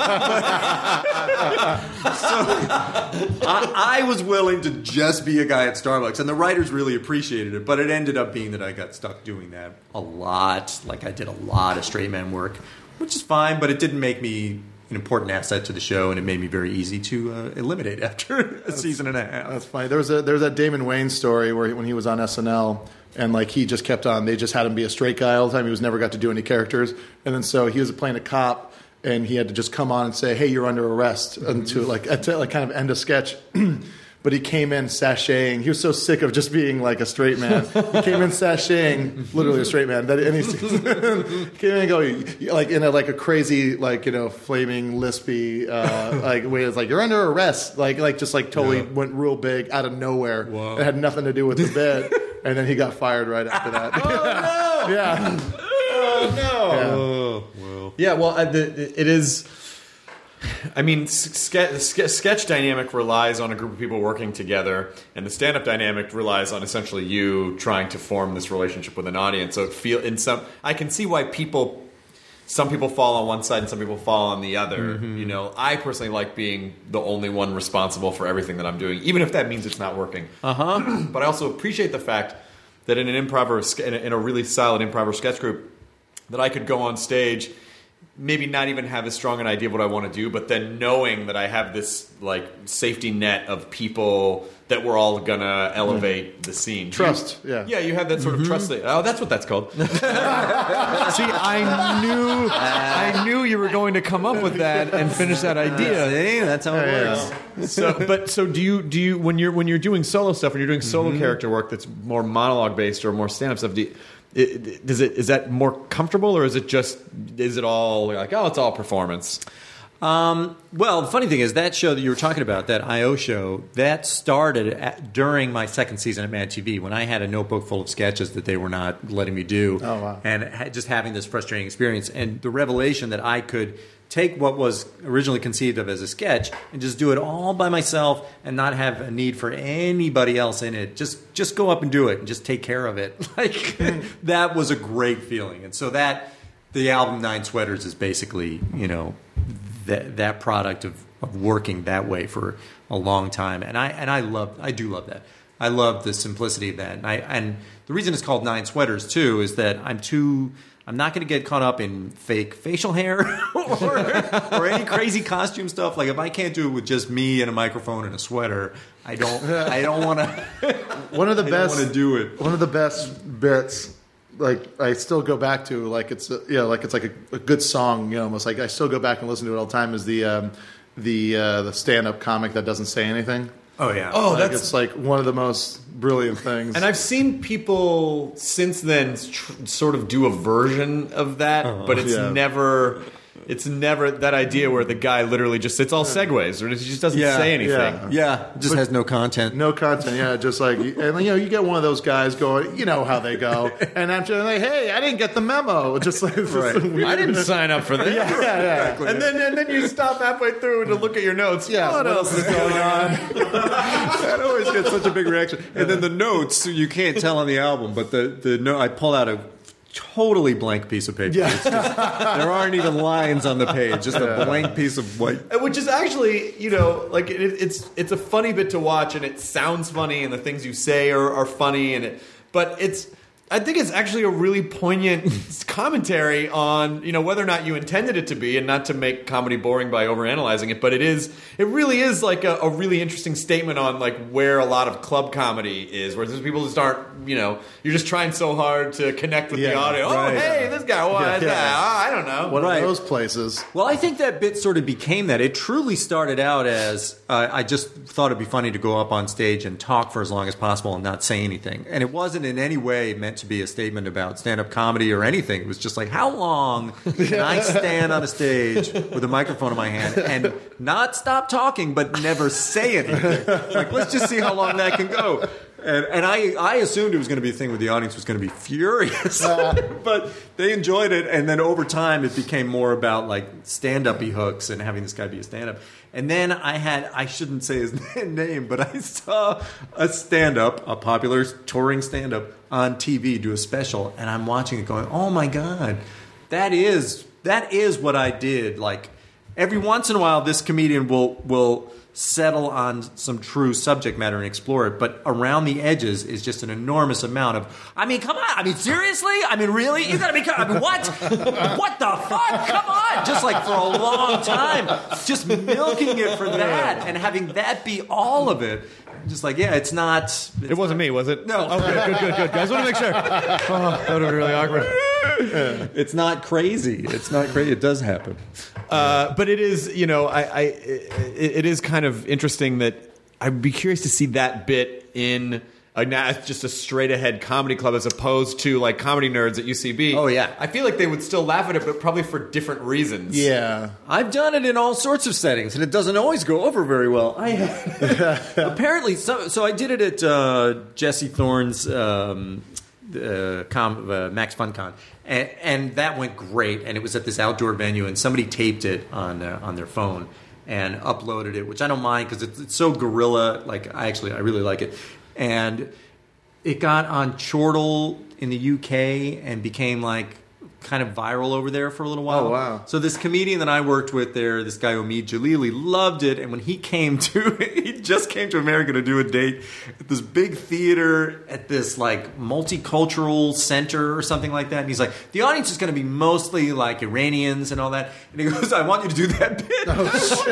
Speaker 8: I, I was willing to just be a guy at Starbucks, and the writers really appreciated it, but it ended up being that I got stuck doing that a lot. Like, I did a lot of straight man work, which is fine, but it didn't make me an important asset to the show, and it made me very easy to uh, eliminate after a
Speaker 7: that's,
Speaker 8: season and a half.
Speaker 7: That's funny. There was a there was that Damon Wayans story where he, when he was on S N L, and like he just kept on. They just had him be a straight guy all the time. He was never got to do any characters, and then so he was playing a cop, and he had to just come on and say, "Hey, you're under arrest," until like to like kind of end a sketch. But he came in sashaying. He was so sick of just being like a straight man. He came in sashaying, literally a straight man. That and he came in and go like in a like a crazy like you know flaming lispy uh, like way. It's like you're under arrest. Like like just like totally yeah. went real big out of nowhere.
Speaker 8: Wow.
Speaker 7: It had nothing to do with the bit. And then he got fired right after that.
Speaker 8: Oh no!
Speaker 7: Yeah.
Speaker 8: Oh no!
Speaker 7: Yeah.
Speaker 8: Oh well.
Speaker 4: Yeah, well, uh, the, it is. I mean, ske- ske- sketch dynamic relies on a group of people working together, and the stand-up dynamic relies on essentially you trying to form this relationship with an audience. So it feel in some, I can see why people, some people fall on one side and some people fall on the other. Mm-hmm. You know, I personally like being the only one responsible for everything that I'm doing, even if that means it's not working.
Speaker 8: Uh huh.
Speaker 4: But I also appreciate the fact that in an improv or in a, in a really solid improv or sketch group, that I could go on stage. Maybe not even have as strong an idea of what I want to do, but then knowing that I have this like safety net of people that we're all gonna elevate the scene.
Speaker 7: Trust,
Speaker 4: You-
Speaker 7: yeah.
Speaker 4: Yeah, you have that sort of trust. That, oh, that's what that's called. See, I knew, I knew you were going to come up with that and finish that idea.
Speaker 8: See, that's how it works.
Speaker 4: So, but so do you? Do you when you're when you're doing solo stuff, when you're doing solo
Speaker 8: Mm-hmm.
Speaker 4: character work that's more monologue based or more stand up stuff? Do you, it, does it is that more comfortable, or is it just is it all like, oh, it's all performance?
Speaker 8: Um, well, the funny thing is that show that you were talking about, that I O show, that started at, during my second season at Mad T V when I had a notebook full of sketches that they were not letting me do.
Speaker 7: Oh, wow.
Speaker 8: And ha- just having this frustrating experience. And the revelation that I could take what was originally conceived of as a sketch and just do it all by myself and not have a need for anybody else in it. Just just go up and do it and just take care of it. Like that was a great feeling. And so that the album Nine Sweaters is basically, you know, that that product of, of working that way for a long time. And I and I love I do love that. I love the simplicity of that. And I and the reason it's called Nine Sweaters too is that I'm too I'm not going to get caught up in fake facial hair or, or any crazy costume stuff. Like if I can't do it with just me and a microphone and a sweater, I don't. I don't want to.
Speaker 7: One of the
Speaker 8: I
Speaker 7: best.
Speaker 8: want to do it.
Speaker 7: One of the best bits, like I still go back to, like it's uh, you know, like it's like a, a good song. You know, almost like I still go back and listen to it all the time. Is the um, the uh, the stand up comic that doesn't say anything.
Speaker 8: Oh yeah.
Speaker 4: Oh,
Speaker 7: Like,
Speaker 4: that's
Speaker 7: it's like one of the most brilliant things.
Speaker 4: And I've seen people since then tr- sort of do a version of that, but it's
Speaker 7: Yeah.
Speaker 4: never, it's never that idea where the guy literally just it's all segues or he just doesn't
Speaker 8: Yeah,
Speaker 4: say anything.
Speaker 7: yeah.
Speaker 8: Yeah. It just has no content.
Speaker 7: No content, yeah, just like, and you know, you get one of those guys going, you know how they go, and after they're like, hey, I didn't get the memo, just like, this
Speaker 8: Right.
Speaker 7: weird-
Speaker 4: I didn't sign up for this.
Speaker 7: yeah, yeah, yeah.
Speaker 4: And then and then you stop halfway through to look at your notes.
Speaker 7: Yeah,
Speaker 4: what,
Speaker 7: what
Speaker 4: else is going on?
Speaker 8: That always gets such a big reaction. And then the notes, you can't tell on the album, but the, the note, I pull out a totally blank piece of paper. It's just- there aren't even lines on the page, just a blank piece of white.
Speaker 4: Which is actually, you know, like it, it's it's a funny bit to watch, and it sounds funny, and the things you say are, are funny, and it, but it's. I think it's actually a really poignant commentary on, you know, whether or not you intended it to be, and not to make comedy boring by overanalyzing it, but it is, it really is like a, a really interesting statement on like where a lot of club comedy is, where there's people just aren't, you know, you're just trying so hard to connect with the
Speaker 7: Yeah,
Speaker 4: audience. Oh,
Speaker 7: right.
Speaker 4: hey, this guy, what
Speaker 7: Yeah,
Speaker 4: is
Speaker 7: yeah.
Speaker 4: that? Oh, I don't know.
Speaker 7: One
Speaker 8: Right.
Speaker 7: of those places.
Speaker 8: Well, I think that bit sort of became that. It truly started out as uh, I just thought it'd be funny to go up on stage and talk for as long as possible and not say anything. And it wasn't in any way meant to be a statement about stand-up comedy or anything. It was just like, how long can I stand on a stage with a microphone in my hand and not stop talking but never say anything? Like, let's just see how long that can go. And, and I, I assumed it was going to be a thing where the audience was going to be furious, but they enjoyed it. And then over time, it became more about like stand-up-y hooks and having this guy be a stand-up. And then I had, I shouldn't say his name, but I saw a stand-up, a popular touring stand-up on T V do a special, and I'm watching it going, oh my God, that is, that is what I did. Like every once in a while, this comedian will, will settle on some true subject matter and explore it, but around the edges is just an enormous amount of, I mean, come on, I mean, seriously? I mean, really? You gotta be, I mean, what? What the fuck? Come on! Just like for a long time, just milking it for that and having that be all of it. Just like, yeah, it's not... It's
Speaker 4: It wasn't me, was it?
Speaker 8: No.
Speaker 4: Oh, good, good, good, good. Guys, want to make sure. Oh, that would have been really awkward.
Speaker 8: It's not crazy. It's not crazy. It does happen.
Speaker 4: Uh, but it is, you know, I, I it, it is kind of interesting that I'd be curious to see that bit in a, now it's just a straight ahead comedy club as opposed to like comedy nerds at U C B.
Speaker 8: Oh, yeah.
Speaker 4: I feel like they would still laugh at it, but probably for different reasons.
Speaker 7: Yeah.
Speaker 8: I've done it in all sorts of settings, and it doesn't always go over very well. I apparently so. So I did it at uh, Jesse Thorne's um, uh, com, uh, Max FunCon, and, and that went great. And it was at this outdoor venue, and somebody taped it on uh, on their phone and uploaded it, which I don't mind because it's, it's so guerrilla. Like I actually, I really like it. And it got on Chortle in the U K and became like kind of viral over there for a little while.
Speaker 7: Oh, wow.
Speaker 8: So this comedian that I worked with there, this guy Omid Jalili, loved it. And when he came to, he just came to America to do a date at this big theater at this like multicultural center or something like that. And he's like, the audience is going to be mostly like Iranians and all that. And he goes, I want you to do that bit. Oh,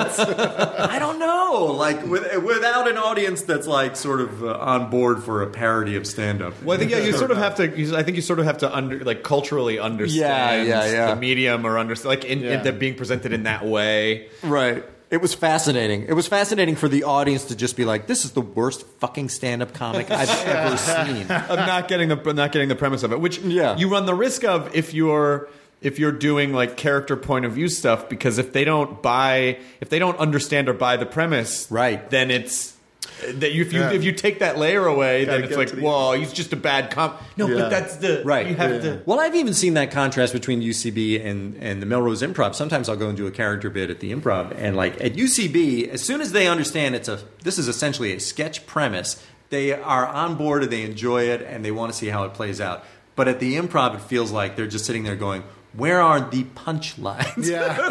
Speaker 8: shit. I don't know. Like with, without an audience that's like sort of uh, on board for a parody of stand-up.
Speaker 4: Well, I think yeah, you sort of have to. You, I think you sort of have to under like culturally understand
Speaker 8: Yeah, yeah, yeah.
Speaker 4: the medium or understand like in,
Speaker 7: Yeah.
Speaker 4: in, they're being presented in that way.
Speaker 8: Right. It was fascinating. It was fascinating for the audience to just be like, "This is the worst fucking stand-up comic I've ever seen."
Speaker 4: I'm not getting the not getting the premise of it, which
Speaker 8: Yeah.
Speaker 4: you run the risk of if you're if you're doing like character point of view stuff, because if they don't buy if they don't understand or buy the premise,
Speaker 8: Right.
Speaker 4: then it's that you, if you
Speaker 7: Yeah.
Speaker 4: if you take that layer away,
Speaker 7: Gotta
Speaker 4: then it's
Speaker 7: get
Speaker 4: like,
Speaker 7: to the-
Speaker 4: well, he's just a bad comp. No,
Speaker 7: Yeah.
Speaker 4: but that's the
Speaker 8: Right.
Speaker 4: You have
Speaker 7: Yeah.
Speaker 4: to.
Speaker 8: Well, I've even seen that contrast between U C B and, and the Melrose Improv. Sometimes I'll go and do a character bit at the Improv, and like at U C B, as soon as they understand it's a this is essentially a sketch premise, they are on board and they enjoy it and they want to see how it plays out. But at the Improv, it feels like they're just sitting there going, where are the punchlines?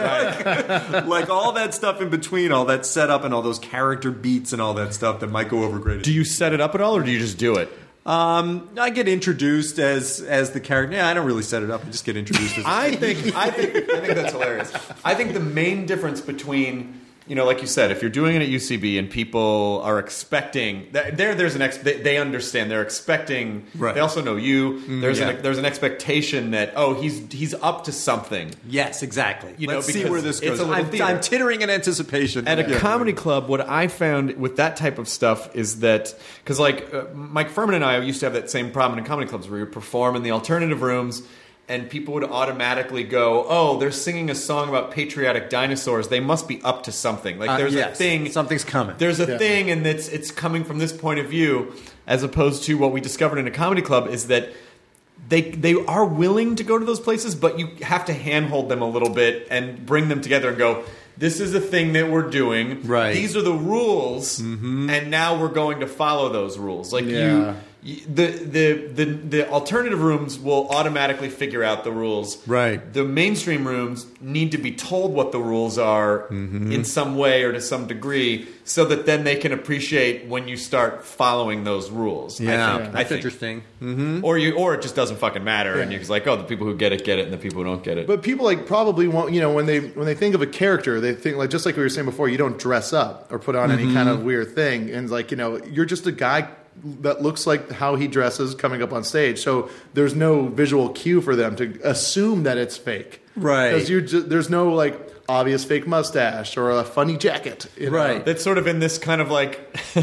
Speaker 7: Yeah.
Speaker 8: like, like all that stuff in between, all that setup and all those character beats and all that stuff that might go over great.
Speaker 4: Do you set it up at all, or do you just do it?
Speaker 8: Um, I get introduced as as the character. Yeah, I don't really set it up. I just get introduced as.
Speaker 4: I think I think I think that's hilarious. I think the main difference between, you know, like you said, if you're doing it at U C B and people are expecting there, there's an ex, they, they understand they're expecting.
Speaker 8: Right.
Speaker 4: They also know you. There's
Speaker 8: yeah.
Speaker 4: an, there's an expectation that oh he's he's up to something.
Speaker 8: Yes, exactly.
Speaker 4: You know,
Speaker 8: Let's see
Speaker 4: because
Speaker 8: where this
Speaker 4: it's
Speaker 8: goes.
Speaker 4: a little
Speaker 8: I'm,
Speaker 4: theater.
Speaker 8: I'm tittering in anticipation.
Speaker 4: At a
Speaker 8: Yeah.
Speaker 4: comedy club, what I found with that type of stuff is that because like uh, Mike Furman and I used to have that same problem in comedy clubs where you perform in the alternative rooms. And people would automatically go, "Oh, they're singing a song about patriotic dinosaurs. They must be up to something. Like
Speaker 8: Uh,
Speaker 4: there's
Speaker 8: yes.
Speaker 4: a thing,
Speaker 8: Something's coming."
Speaker 4: There's a
Speaker 7: Yeah.
Speaker 4: thing, and it's it's coming from this point of view, as opposed to what we discovered in a comedy club is that they they are willing to go to those places, but you have to handhold them a little bit and bring them together and go, "This is a thing that we're doing.
Speaker 8: Right.
Speaker 4: These are the rules, and now we're going to follow those rules." Like
Speaker 7: Yeah.
Speaker 4: you. The, the the the alternative rooms will automatically figure out the rules.
Speaker 8: Right.
Speaker 4: The mainstream rooms need to be told what the rules are in some way or to some degree, so that then they can appreciate when you start following those rules.
Speaker 8: Yeah,
Speaker 4: I think, I
Speaker 8: that's
Speaker 4: think.
Speaker 8: interesting.
Speaker 4: Or you, or it just doesn't fucking matter, and you're just like, oh, the people who get it get it, and the people who don't get it.
Speaker 7: But people like probably won't, you know, when they when they think of a character, they think like just like we were saying before, you don't dress up or put on any kind of weird thing, and like you know, you're just a guy that looks like how he dresses coming up on stage. So there's no visual cue for them to assume that it's fake,
Speaker 8: Right.
Speaker 7: Because you ju- there's no like obvious fake mustache or a funny jacket, you know?
Speaker 8: Right.
Speaker 4: That's sort of in this kind of like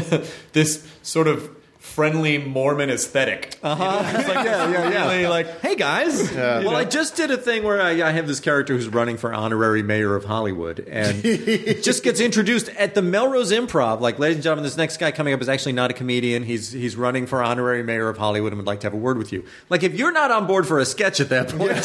Speaker 4: this sort of friendly Mormon aesthetic. Uh-huh. It's like,
Speaker 8: Yeah, yeah, yeah.
Speaker 4: really like, hey guys.
Speaker 7: Yeah.
Speaker 8: Well, I just did a thing where I, I have this character who's running for honorary mayor of Hollywood, and just gets introduced at the Melrose Improv. Like, ladies and gentlemen, this next guy coming up is actually not a comedian. He's he's running for honorary mayor of Hollywood and would like to have a word with you. Like, if you're not on board for a sketch at that point,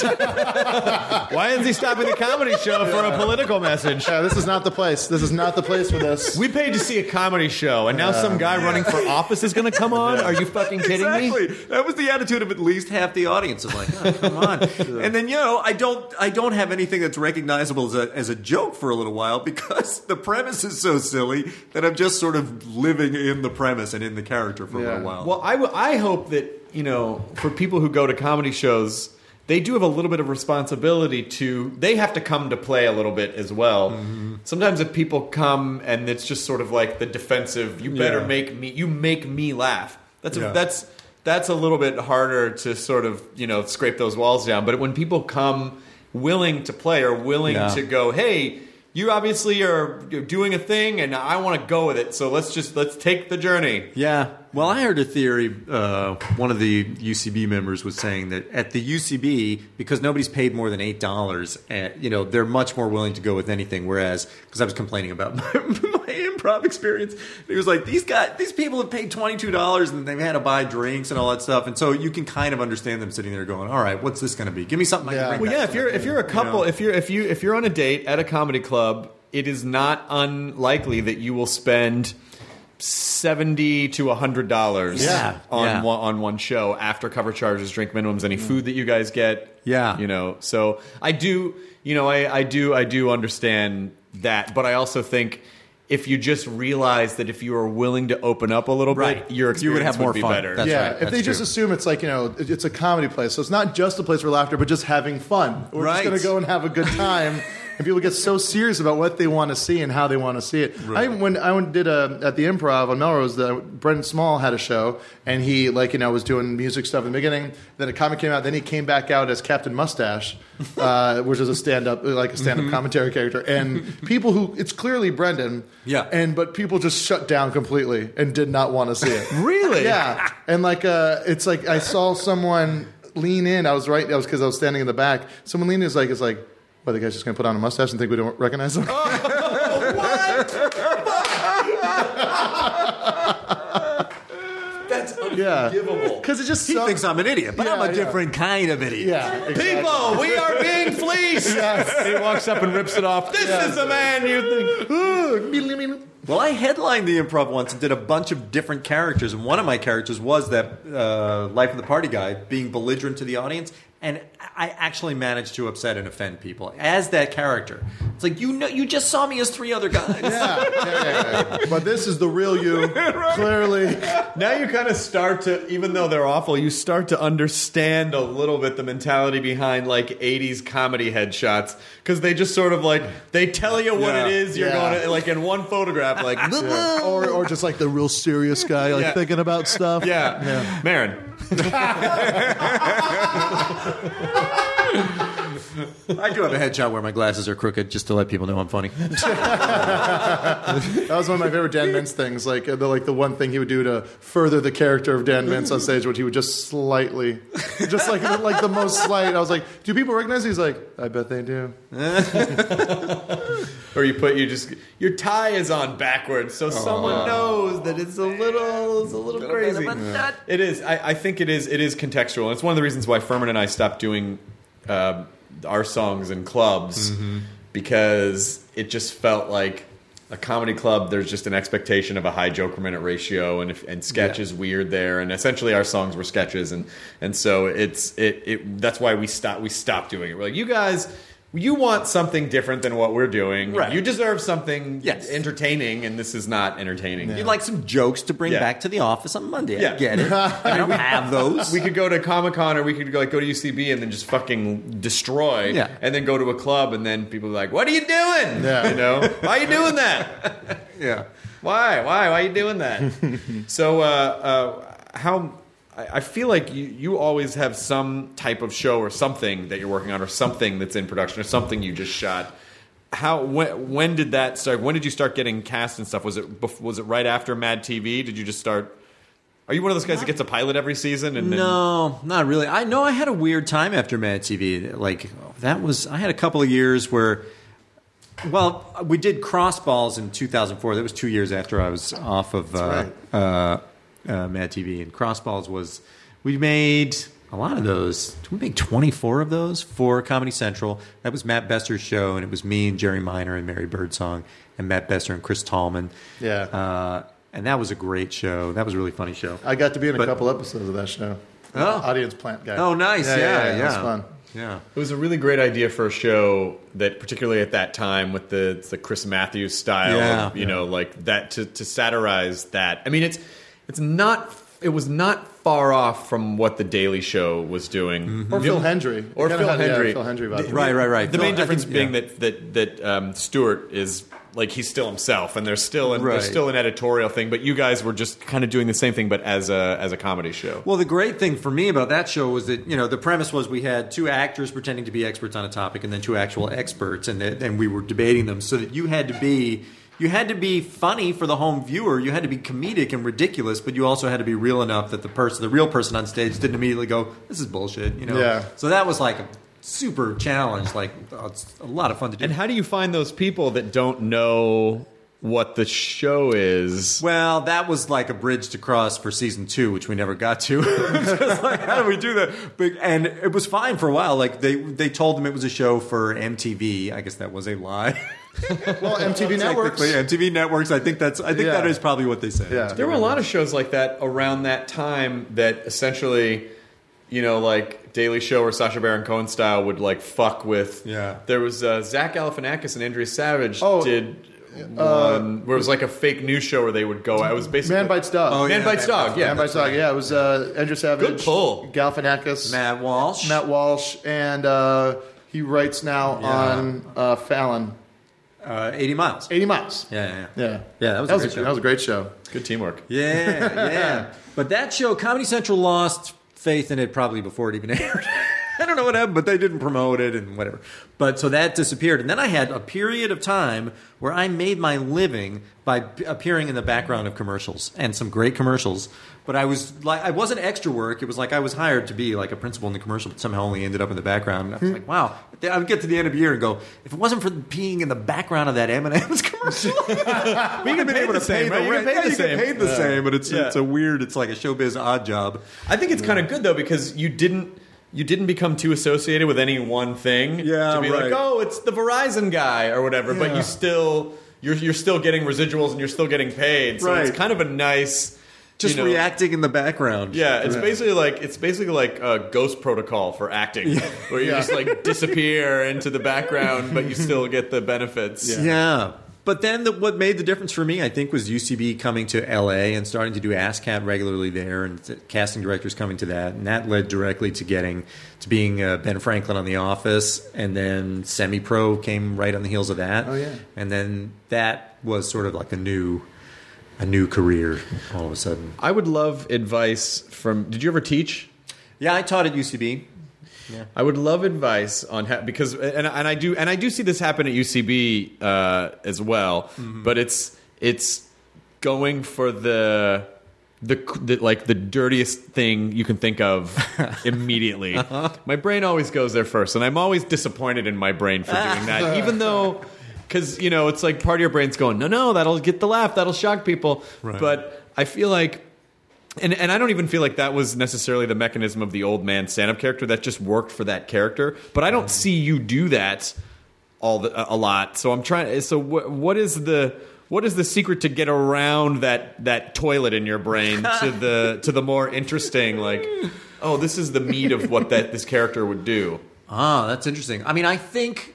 Speaker 4: Why is he stopping the comedy show for a political message?
Speaker 7: Yeah, this is not the place. This is not the place for this.
Speaker 4: We paid to see a comedy show, and now some guy running for office is going to come on? Are you fucking kidding
Speaker 8: exactly.
Speaker 4: me?
Speaker 8: That was the attitude of at least half the audience. Is like, oh, come on. And then you know, I don't, I don't have anything that's recognizable as a as a joke for a little while because the premise is so silly that I'm just sort of living in the premise and in the character for a
Speaker 7: Yeah.
Speaker 8: little while.
Speaker 4: Well, I, w- I hope that, you know, for people who go to comedy shows, they do have a little bit of responsibility to, they have to come to play a little bit as well. Mm-hmm. Sometimes if people come and it's just sort of like the defensive, you better
Speaker 8: Yeah.
Speaker 4: make me, you make me laugh. That's, a,
Speaker 8: Yeah.
Speaker 4: that's, that's a little bit harder to sort of, you know, scrape those walls down. But when people come willing to play or willing
Speaker 8: Yeah.
Speaker 4: to go, hey, you obviously are doing a thing and I want to go with it. So let's just, let's take the journey.
Speaker 8: Yeah. Well, I heard a theory. Uh, one of the U C B members was saying that at the U C B, because nobody's paid more than eight dollars, you know, they're much more willing to go with anything. Whereas, because I was complaining about my, my improv experience, he was like, "These guys, these people have paid twenty two dollars and they've had to buy drinks and all that stuff." And so you can kind of understand them sitting there going, "All right, what's this going to be? Give me something I
Speaker 7: Yeah.
Speaker 8: can bring
Speaker 4: Well,
Speaker 8: back
Speaker 4: yeah.
Speaker 8: to
Speaker 4: If you're
Speaker 8: that
Speaker 4: if
Speaker 8: thing,"
Speaker 4: you're a couple,
Speaker 8: you know?
Speaker 4: if you're if you if you're on a date at a comedy club, it is not unlikely that you will spend seventy to a hundred dollars
Speaker 8: Yeah.
Speaker 4: on
Speaker 8: Yeah.
Speaker 4: one, on one show after cover charges, drink minimums, any food that you guys get.
Speaker 8: Yeah.
Speaker 4: you know. So I do, you know, I, I do, I do understand that, but I also think if you just realize that if you are willing to open up a little
Speaker 8: Right.
Speaker 4: bit, your experience
Speaker 8: You would have more
Speaker 4: be
Speaker 8: fun.
Speaker 4: better.
Speaker 8: That's
Speaker 7: yeah,
Speaker 8: right.
Speaker 7: if
Speaker 8: That's
Speaker 7: they just
Speaker 8: true.
Speaker 7: assume it's like, you know, it- it's a comedy place, so it's not just a place for laughter, but just having fun. We're
Speaker 8: Right.
Speaker 7: just going to go and have a good time. And people get so serious about what they want to see and how they want to see it. I when I went, did a, at the Improv on Melrose, the, Brendan Small had a show, and he like you know was doing music stuff in the beginning. Then a comic came out. Then he came back out as Captain Mustache, uh, which is a stand up like a stand up commentary character. And people who it's clearly Brendan,
Speaker 8: Yeah.
Speaker 7: and but people just shut down completely and did not want to see it.
Speaker 4: Really?
Speaker 7: Yeah, and like uh, it's like I saw someone lean in. I was right. That was because I was standing in the back. Someone leaned in. Is like it's like, what, the guy's just going to put on a mustache and think we don't recognize him?
Speaker 4: That's
Speaker 7: Yeah,
Speaker 4: unforgivable.
Speaker 7: because it just
Speaker 8: He
Speaker 7: sucks.
Speaker 8: thinks I'm an idiot, but
Speaker 7: Yeah,
Speaker 8: I'm a
Speaker 7: yeah.
Speaker 8: different kind of idiot.
Speaker 7: Yeah, exactly.
Speaker 4: People, we are being fleeced. He walks up and rips it off. This is the man you think.
Speaker 8: Well, I headlined the Improv once and did a bunch of different characters, and one of my characters was that uh, Life of the Party guy being belligerent to the audience, and I actually managed to upset and offend people as that character. It's like, you know, you just saw me as three other guys.
Speaker 7: Yeah, yeah, yeah, yeah. But this is the real you. Clearly,
Speaker 4: Now you kind of start to, even though they're awful, you start to understand a little bit the mentality behind like eighties comedy headshots, because they just sort of like they tell you what
Speaker 8: Yeah.
Speaker 4: it is. You're
Speaker 7: Yeah.
Speaker 4: going to, like in one photograph, like
Speaker 7: yeah. or or just like the real serious guy, like
Speaker 4: Yeah.
Speaker 7: thinking about stuff.
Speaker 4: yeah,
Speaker 7: Yeah.
Speaker 4: Marin.
Speaker 8: I do have a headshot where my glasses are crooked, just to let people know I'm funny.
Speaker 7: That was one of my favorite Dan Mintz things. Like uh, the like the one thing he would do to further the character of Dan Mintz on stage, which he would just slightly, just like like the most slight. I was like, do people recognize? It? He's like, I bet they do.
Speaker 4: Or you put you just your tie is on backwards, so someone knows that it's a little it's a little, crazy. It is. I, I think it is. It is contextual. And it's one of the reasons why Furman and I stopped doing uh, our songs in clubs, because it just felt like a comedy club. There's just an expectation of a high joke per minute ratio, and if, and sketch is weird there. And essentially, our songs were sketches, and and so it's it it. That's why we stopped. We stopped doing it. We're like, you guys. You want something different than what we're doing.
Speaker 8: Right.
Speaker 4: You deserve something
Speaker 8: Yes.
Speaker 4: entertaining, and this is not entertaining.
Speaker 8: You'd like some jokes to bring
Speaker 4: Yeah.
Speaker 8: back to the office on Monday.
Speaker 4: Yeah.
Speaker 8: I get it. I don't have those.
Speaker 4: We could go to Comic Con, or we could go, like go to U C B and then just fucking destroy.
Speaker 8: Yeah.
Speaker 4: And then go to a club, and then people are like, "What are you doing?
Speaker 7: Yeah.
Speaker 4: You know, why are you doing that?
Speaker 8: yeah.
Speaker 4: Why? Why? Why are you doing that?" So, uh, uh, how? I I feel like you, you always have some type of show or something that you're working on, or something that's in production, or something you just shot. How? When, when did that start? When did you start getting cast and stuff? Was it bef- was it right after Mad T V? Did you just start? Are you one of those guys that gets a pilot every season? And then,
Speaker 8: No, not really. I know I had a weird time after Mad T V. Like, that was, I had a couple of years where, well, we did Crossballs in two thousand four. That was two years after I was off of uh, uh, uh, Mad T V. And Crossballs was, we made a lot of those. Did we make twenty-four of those for Comedy Central? That was Matt Besser's show, and it was me and Jerry Minor and Mary Birdsong, and Matt Besser and Chris Tallman.
Speaker 7: Yeah.
Speaker 8: Uh, and that was a great show. That was a really funny show.
Speaker 7: I got to be in a
Speaker 8: But-
Speaker 7: couple episodes of that show.
Speaker 8: Oh.
Speaker 7: Audience plant guy.
Speaker 8: Oh, nice. Yeah, yeah.
Speaker 7: It was fun.
Speaker 8: Yeah.
Speaker 4: It was a really great idea for a show that, particularly at that time, with the the Chris Matthews style,
Speaker 8: Yeah.
Speaker 4: of, you know, like that to, to satirize that. I mean, it's it's not it was not far off from what the Daily Show was doing,
Speaker 7: Or Phil Hendry.
Speaker 4: or
Speaker 7: It kinda
Speaker 4: Phil
Speaker 7: had, yeah,
Speaker 4: Hendry.
Speaker 7: Phil Hendry vibe.
Speaker 8: Right, right, right.
Speaker 4: The
Speaker 8: Phil-
Speaker 4: main
Speaker 8: I
Speaker 4: difference
Speaker 8: think-
Speaker 4: being
Speaker 8: yeah.
Speaker 4: that that that um, Stewart is. Like he's still himself, and there's still an,
Speaker 8: Right.
Speaker 4: there's still an editorial thing. But you guys were just kind of doing the same thing, but as a as a comedy show.
Speaker 8: Well, the great thing for me about that show was that, you know, the premise was we had two actors pretending to be experts on a topic, and then two actual experts, and that- and we were debating them, so that you had to be you had to be funny for the home viewer. You had to be comedic and ridiculous, but you also had to be real enough that the person, the real person on stage, didn't immediately go, "This is bullshit," you know.
Speaker 7: Yeah.
Speaker 8: So that was like a super challenge. Like, oh, it's a lot of fun to do.
Speaker 4: And how do you find those people that don't know what the show is?
Speaker 8: Well, that was like a bridge to cross for season two, which we never got to. Just like, how do we do that? But, and it was fine for a while. Like they they told them it was a show for M T V. I guess that was a lie.
Speaker 7: Well, M T V Networks.
Speaker 8: Technically, M T V Networks. I think that's. I think
Speaker 7: Yeah.
Speaker 8: that is probably what they said.
Speaker 7: Yeah.
Speaker 4: There were a lot of shows like that around that time that essentially, you know, like Daily Show or Sacha Baron Cohen style would like fuck with.
Speaker 8: Yeah.
Speaker 4: There was uh, Zach Galifianakis and Andrea Savage
Speaker 7: Oh,
Speaker 4: did
Speaker 7: uh,
Speaker 4: one where it was like a fake news show where they would go. I was basically
Speaker 7: Man Bites Dog.
Speaker 8: Oh,
Speaker 4: Man
Speaker 8: yeah,
Speaker 4: Bites
Speaker 8: Man
Speaker 4: Dog.
Speaker 8: Bites
Speaker 4: Yeah,
Speaker 7: Man Bites Dog. Yeah, it was uh, Andrew Savage.
Speaker 4: Good pull.
Speaker 7: Galifianakis.
Speaker 8: Matt Walsh.
Speaker 7: Matt Walsh. And uh, he writes now
Speaker 8: Yeah.
Speaker 7: on uh, Fallon.
Speaker 8: Uh, eighty miles.
Speaker 7: eighty miles.
Speaker 8: Yeah, yeah,
Speaker 7: Yeah.
Speaker 8: Yeah, that was
Speaker 7: that
Speaker 8: a
Speaker 7: was
Speaker 8: great show.
Speaker 7: That was a great show.
Speaker 4: Good teamwork.
Speaker 8: Yeah, yeah. But that show, Comedy Central lost faith in it probably before it even aired. I don't know what happened, but they didn't promote it and whatever. But so that disappeared. And then I had a period of time where I made my living by p- appearing in the background of commercials and some great commercials. But I was like, I wasn't extra work. It was like I was hired to be like a principal in the commercial, but somehow only ended up in the background. And I was like, wow. I would get to the end of the year and go, if it wasn't for being in the background of that M and M's commercial, we could have been able to pay the rent. Yeah, you get paid the same, but it's
Speaker 4: Yeah.
Speaker 8: it's a weird. It's like a showbiz odd job.
Speaker 4: I think it's kind of good though because you didn't you didn't become too associated with any one thing.
Speaker 8: Yeah,
Speaker 4: to be
Speaker 8: right.
Speaker 4: like, oh, it's the Verizon guy or whatever. But
Speaker 8: Yeah.
Speaker 4: you still you're you're still getting residuals and you're still getting paid. So
Speaker 8: Right.
Speaker 4: it's kind of a nice.
Speaker 8: Just
Speaker 4: you know,
Speaker 8: reacting in the background.
Speaker 4: Yeah, it's basically like it's basically like a Ghost Protocol for acting, where you just like disappear into the background, but you still get the benefits.
Speaker 8: Yeah. But then the, what made the difference for me, I think, was U C B coming to L A and starting to do ASCAT regularly there, and t- casting directors coming to that, and that led directly to getting to being uh, Ben Franklin on The Office, and then Semi Pro came right on the heels of that.
Speaker 7: Oh, yeah.
Speaker 8: And then that was sort of like a new, a new career all of a sudden.
Speaker 4: I would love advice from. Did you ever teach?
Speaker 8: Yeah, I taught at U C B.
Speaker 4: I would love advice on how, because and and I do and I do see this happen at U C B uh, as well,
Speaker 8: Mm-hmm.
Speaker 4: but it's it's going for the, the the like the dirtiest thing you can think of immediately.
Speaker 8: Uh-huh.
Speaker 4: My brain always goes there first, and I'm always disappointed in my brain for doing that, even though. Because, you know, it's like part of your brain's going, no, no, that'll get the laugh, that'll shock people.
Speaker 8: Right.
Speaker 4: But I feel like, and, and I don't even feel like that was necessarily the mechanism of the old man stand-up character. That just worked for that character. But I don't see you do that all the, a lot. So I'm trying. So what, what is the what is the secret to get around that that toilet in your brain to the to the more interesting, like, oh, this is the meat of what that this character would do.
Speaker 8: Ah, that's interesting. I mean, I think,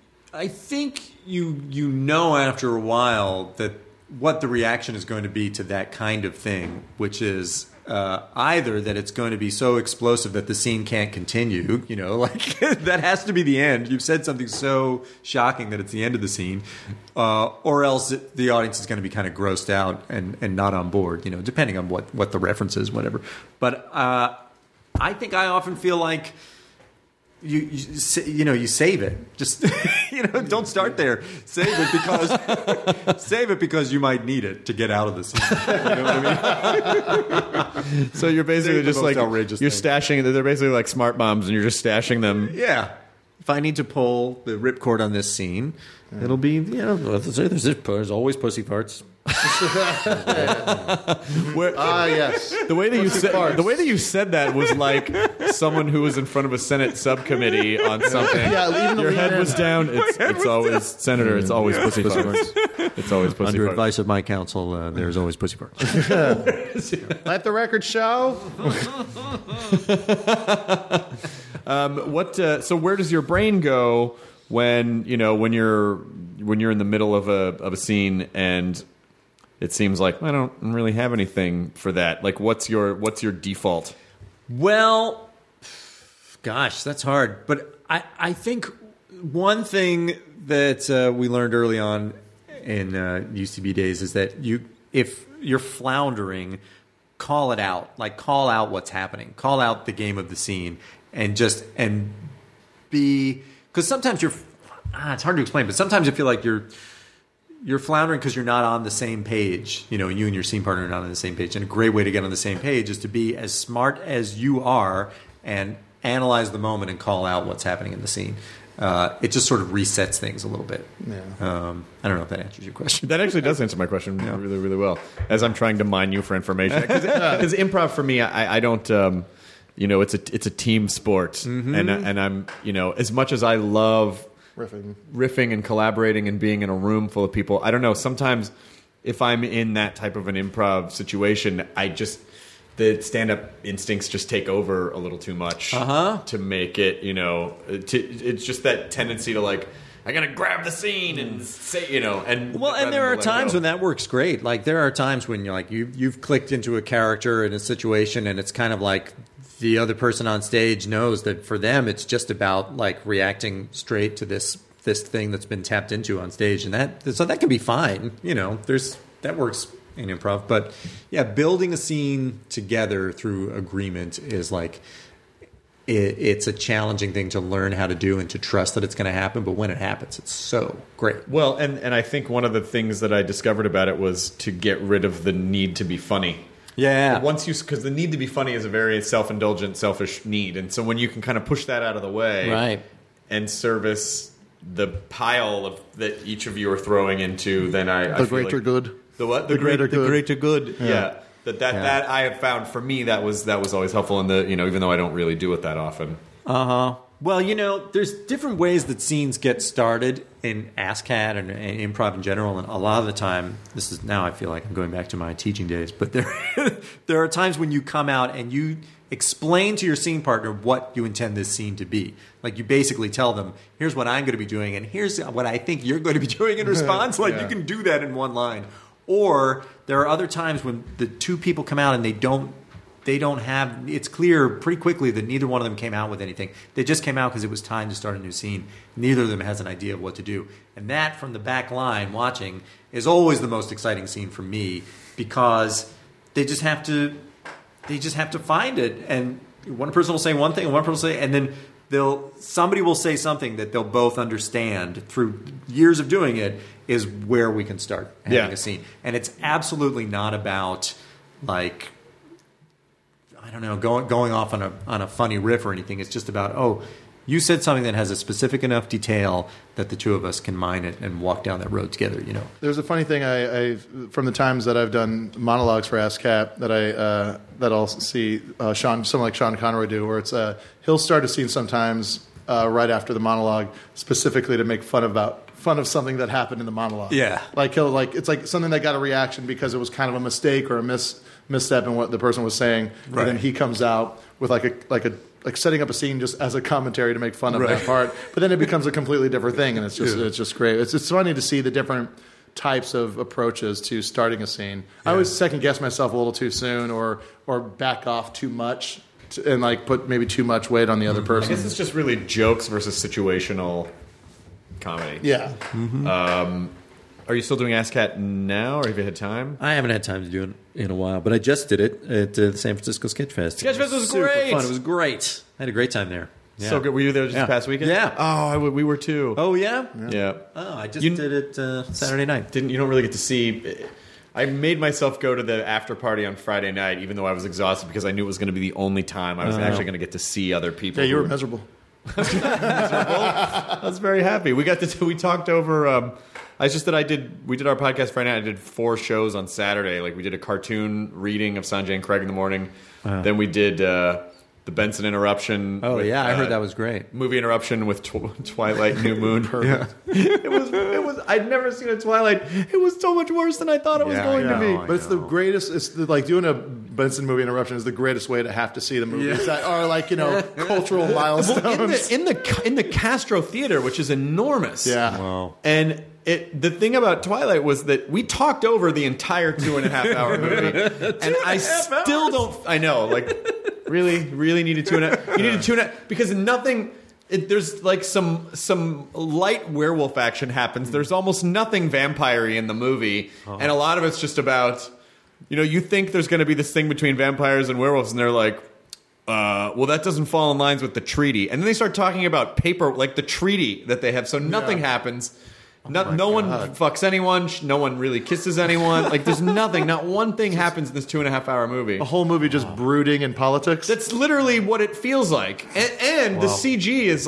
Speaker 8: I think you you know after a while that what the reaction is going to be to that kind of thing, which is uh, either that it's going to be so explosive that the scene can't continue, you know, like that has to be the end. You've said something so shocking that it's the end of the scene, uh, or else it, the audience is going to be kind of grossed out and, and not on board, you know, depending on what, what the reference is, whatever. But uh, I think I often feel like You, you sa- you know you save it. Just you know, don't start there. Save it because save it because you might need it to get out of the scene. You know what I mean?
Speaker 4: So you're basically
Speaker 8: Save the
Speaker 4: just
Speaker 8: most
Speaker 4: like
Speaker 8: outrageous
Speaker 4: you're
Speaker 8: thing.
Speaker 4: stashing. They're basically like smart bombs, and you're just stashing them.
Speaker 8: Yeah. If I need to pull the ripcord on this scene, it'll be you know there's, there's, there's always pussy farts.
Speaker 4: Where,
Speaker 7: Ah, yes.
Speaker 4: the way that you
Speaker 7: Pussy
Speaker 4: said
Speaker 7: farts.
Speaker 4: the way that you said that was like someone who was in front of a Senate subcommittee on something.
Speaker 7: Yeah, even the
Speaker 4: Your
Speaker 7: lead
Speaker 4: head
Speaker 7: man-
Speaker 4: was down. It's, it's always Senator. It's always pussy farts. It's always pussy
Speaker 8: Under
Speaker 4: farts.
Speaker 8: advice of my counsel, uh, there's always pussy farts.
Speaker 7: Let the record show.
Speaker 4: Um, what? Uh, so where does your brain go when you know when you're when you're in the middle of a of a scene and it seems like I don't really have anything for that? Like, what's your what's your default?
Speaker 8: Well, gosh, that's hard. But I, I think one thing that uh, we learned early on in uh, U C B days is that you, if you're floundering, call it out. Like, call out what's happening. Call out the game of the scene, and just and be because sometimes you're. Ah, it's hard to explain, but sometimes I feel like you're. You're floundering because you're not on the same page. You know, you and your scene partner are not on the same page. And a great way to get on the same page is to be as smart as you are and analyze the moment and call out what's happening in the scene. Uh, it just sort of resets things a little bit.
Speaker 7: Yeah.
Speaker 8: Um, I don't know if that answers your question.
Speaker 4: That actually does answer my question really, really well. As I'm trying to mine you for information, because improv for me, I, I don't. Um, you know, it's a it's a team sport, and and I'm you know as much as I love
Speaker 7: riffing,
Speaker 4: riffing and collaborating and being in a room full of people. I don't know. Sometimes if I'm in that type of an improv situation, I just the stand-up instincts just take over a little too much
Speaker 8: uh-huh.
Speaker 4: to make it. You know, to, it's just that tendency to like. I gotta grab the scene and say, you know, and
Speaker 8: well, and there are times when that works great. Like there are times when you're like you you've clicked into a character in a situation, and it's kind of like the other person on stage knows that for them it's just about like reacting straight to this this thing that's been tapped into on stage, and that so that can be fine. You know, there's that works in improv, but yeah, building a scene together through agreement is like. It, it's a challenging thing to learn how to do and to trust that it's going to happen. But when it happens, it's so great.
Speaker 4: Well, and, and I think one of the things that I discovered about it was to get rid of the need to be funny.
Speaker 8: Yeah.
Speaker 4: Once you, because the need to be funny is a very self-indulgent, selfish need. And so when you can kind of push that out of the way
Speaker 8: right.
Speaker 4: and service the pile of that each of you are throwing into, then I,
Speaker 7: the
Speaker 4: I feel
Speaker 7: greater
Speaker 4: like,
Speaker 7: good.
Speaker 4: The what?
Speaker 7: The, the greater
Speaker 4: great,
Speaker 7: good.
Speaker 4: The greater good. Yeah.
Speaker 7: yeah.
Speaker 4: That that,
Speaker 8: yeah.
Speaker 4: that I have found for me that was that was always helpful in the you know even though I don't really do it that often.
Speaker 8: Uh huh. Well, you know, there's different ways that scenes get started in ASCAT and, and improv in general, and a lot of the time, this is now I feel like I'm going back to my teaching days, but there there are times when you come out and you explain to your scene partner what you intend this scene to be. Like you basically tell them, here's what I'm going to be doing, and here's what I think you're going to be doing in response. Like yeah. you can do that in one line. Or there are other times when the two people come out and they don't they don't have it's clear pretty quickly that neither one of them came out with anything. They just came out because it was time to start a new scene. Neither of them has an idea of what to do. And that from the back line watching is always the most exciting scene for me because they just have to they just have to find it, and one person will say one thing and one person will say and then they'll somebody will say something that they'll both understand through years of doing it is where we can start having
Speaker 4: yeah.
Speaker 8: a scene. And it's absolutely not about like I don't know, going going off on a on a funny riff or anything. It's just about, oh, you said something that has a specific enough detail that the two of us can mine it and walk down that road together, you know.
Speaker 7: There's a funny thing I, I from the times that I've done monologues for ASCAP that I uh, that I'll see uh, Sean, someone like Sean Conroy do, where it's uh, he'll start a scene sometimes uh, right after the monologue, specifically to make fun about fun of something that happened in the monologue.
Speaker 8: Yeah,
Speaker 7: like he'll like it's like something that got a reaction because it was kind of a mistake or a mis misstep in what the person was saying,
Speaker 8: right.
Speaker 7: and then he comes out with like a like a like setting up a scene just as a commentary to make fun of
Speaker 8: right.
Speaker 7: that part, but then it becomes a completely different thing, and it's just
Speaker 8: yeah.
Speaker 7: it's just great. It's it's funny to see the different types of approaches to starting a scene. Yeah. I always second guess myself a little too soon, or or back off too much, to, and like put maybe too much weight on the other person.
Speaker 4: I guess it's just really jokes versus situational comedy.
Speaker 7: Yeah.
Speaker 8: Mm-hmm.
Speaker 4: Um, are you still doing ASCAT now, or have you had time?
Speaker 8: I haven't had time to do it in a while, but I just did it at uh, the San Francisco Sketchfest.
Speaker 4: Sketchfest was
Speaker 8: Super
Speaker 4: great.
Speaker 8: Fun. It was great. I had a great time there. Yeah.
Speaker 4: So good. Were you there just
Speaker 8: yeah.
Speaker 4: this past weekend?
Speaker 8: Yeah.
Speaker 4: Oh, I w- we were too.
Speaker 8: Oh yeah.
Speaker 4: Yeah. yeah.
Speaker 8: Oh, I just
Speaker 4: you,
Speaker 8: did it uh, Saturday night.
Speaker 4: Didn't you? Don't really get to see. I made myself go to the after party on Friday night, even though I was exhausted because I knew it was going to be the only time I was
Speaker 8: Oh.
Speaker 4: actually going to get to see other people.
Speaker 7: Yeah, you
Speaker 4: who
Speaker 7: were miserable.
Speaker 4: I was very happy. We got to we talked over. Um, I just that I did. We did our podcast Friday night. I did four shows on Saturday. Like we did a cartoon reading of Sanjay and Craig in the morning.
Speaker 8: Wow.
Speaker 4: Then we did uh, the Benson Interruption.
Speaker 8: Oh
Speaker 4: with,
Speaker 8: yeah, I heard
Speaker 4: uh,
Speaker 8: that was great.
Speaker 4: Movie Interruption with tw- Twilight New Moon.
Speaker 8: Yeah.
Speaker 4: it was. It was. I'd never seen a Twilight. It was so much worse than I thought it was
Speaker 8: Yeah,
Speaker 4: going
Speaker 8: I
Speaker 4: to be.
Speaker 8: know.
Speaker 7: But it's the greatest. It's the, like doing a Benson movie interruption is the greatest way to have to see the movies
Speaker 8: Yeah.
Speaker 7: that are like you know cultural milestones.
Speaker 4: Well, in the in the in the Castro Theater, which is enormous.
Speaker 7: Yeah.
Speaker 8: Wow.
Speaker 4: And it the thing about Twilight was that we talked over the entire two and a half hour movie, and I still don't. I know, like, really, really needed two and a half. You needed two and a half because nothing. It, there's like some some light werewolf action happens. There's almost nothing vampire-y in the movie,
Speaker 8: Uh-huh.
Speaker 4: and a lot of it's just about. You know, you think there's going to be this thing between vampires and werewolves, and they're like, uh, well, that doesn't fall in lines with the treaty. And then they start talking about paper, like the treaty that they have, so nothing
Speaker 7: Yeah.
Speaker 4: happens. No, no
Speaker 7: God.
Speaker 4: one fucks anyone. No one really kisses anyone. Like, there's nothing. Not one thing happens in this two and a half hour movie.
Speaker 7: A whole movie just brooding in politics.
Speaker 4: That's literally what it feels like. And, and the
Speaker 8: Wow.
Speaker 4: C G is like...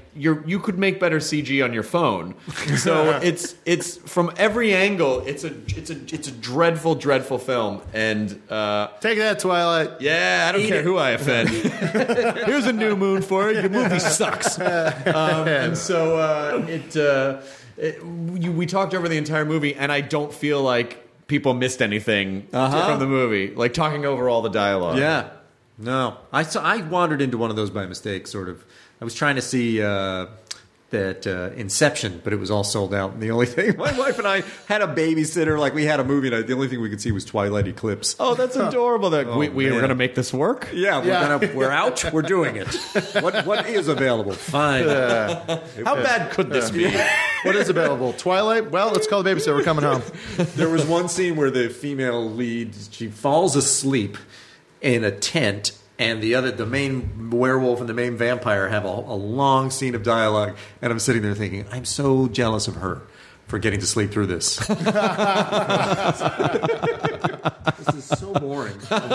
Speaker 4: you're you could make better C G on your phone. So it's it's from every angle. It's a it's a it's a dreadful, dreadful film. And uh,
Speaker 7: take that, Twilight.
Speaker 4: Yeah, I don't
Speaker 7: Eat
Speaker 4: care
Speaker 7: it.
Speaker 4: who I offend. Here's a new moon for it. Your movie sucks. Um, and so uh, it, uh, it you, we talked over the entire movie, and I don't feel like people missed anything
Speaker 8: Uh-huh.
Speaker 4: from the movie. Like talking over all the dialogue.
Speaker 8: Yeah. No. I saw, I wandered into one of those by mistake, sort of. I was trying to see uh, that uh, Inception, but it was all sold out. And the only thing, my wife and I had a babysitter, like we had a movie night. The only thing we could see was Twilight Eclipse.
Speaker 4: Oh, that's adorable. That
Speaker 8: Oh,
Speaker 4: we, we were
Speaker 8: man.
Speaker 4: going to make this work.
Speaker 8: Yeah, we're
Speaker 7: Yeah.
Speaker 8: gonna we're out. We're doing it. What what is available? Fine.
Speaker 4: How bad could this be?
Speaker 7: What is available? Twilight? Well, let's call the babysitter. We're coming home.
Speaker 8: There was one scene where the female lead, she falls asleep in a tent, and the other, the main werewolf and the main vampire have a, a long scene of dialogue, and I'm sitting there thinking, I'm so jealous of her for getting to sleep through this. This is so boring.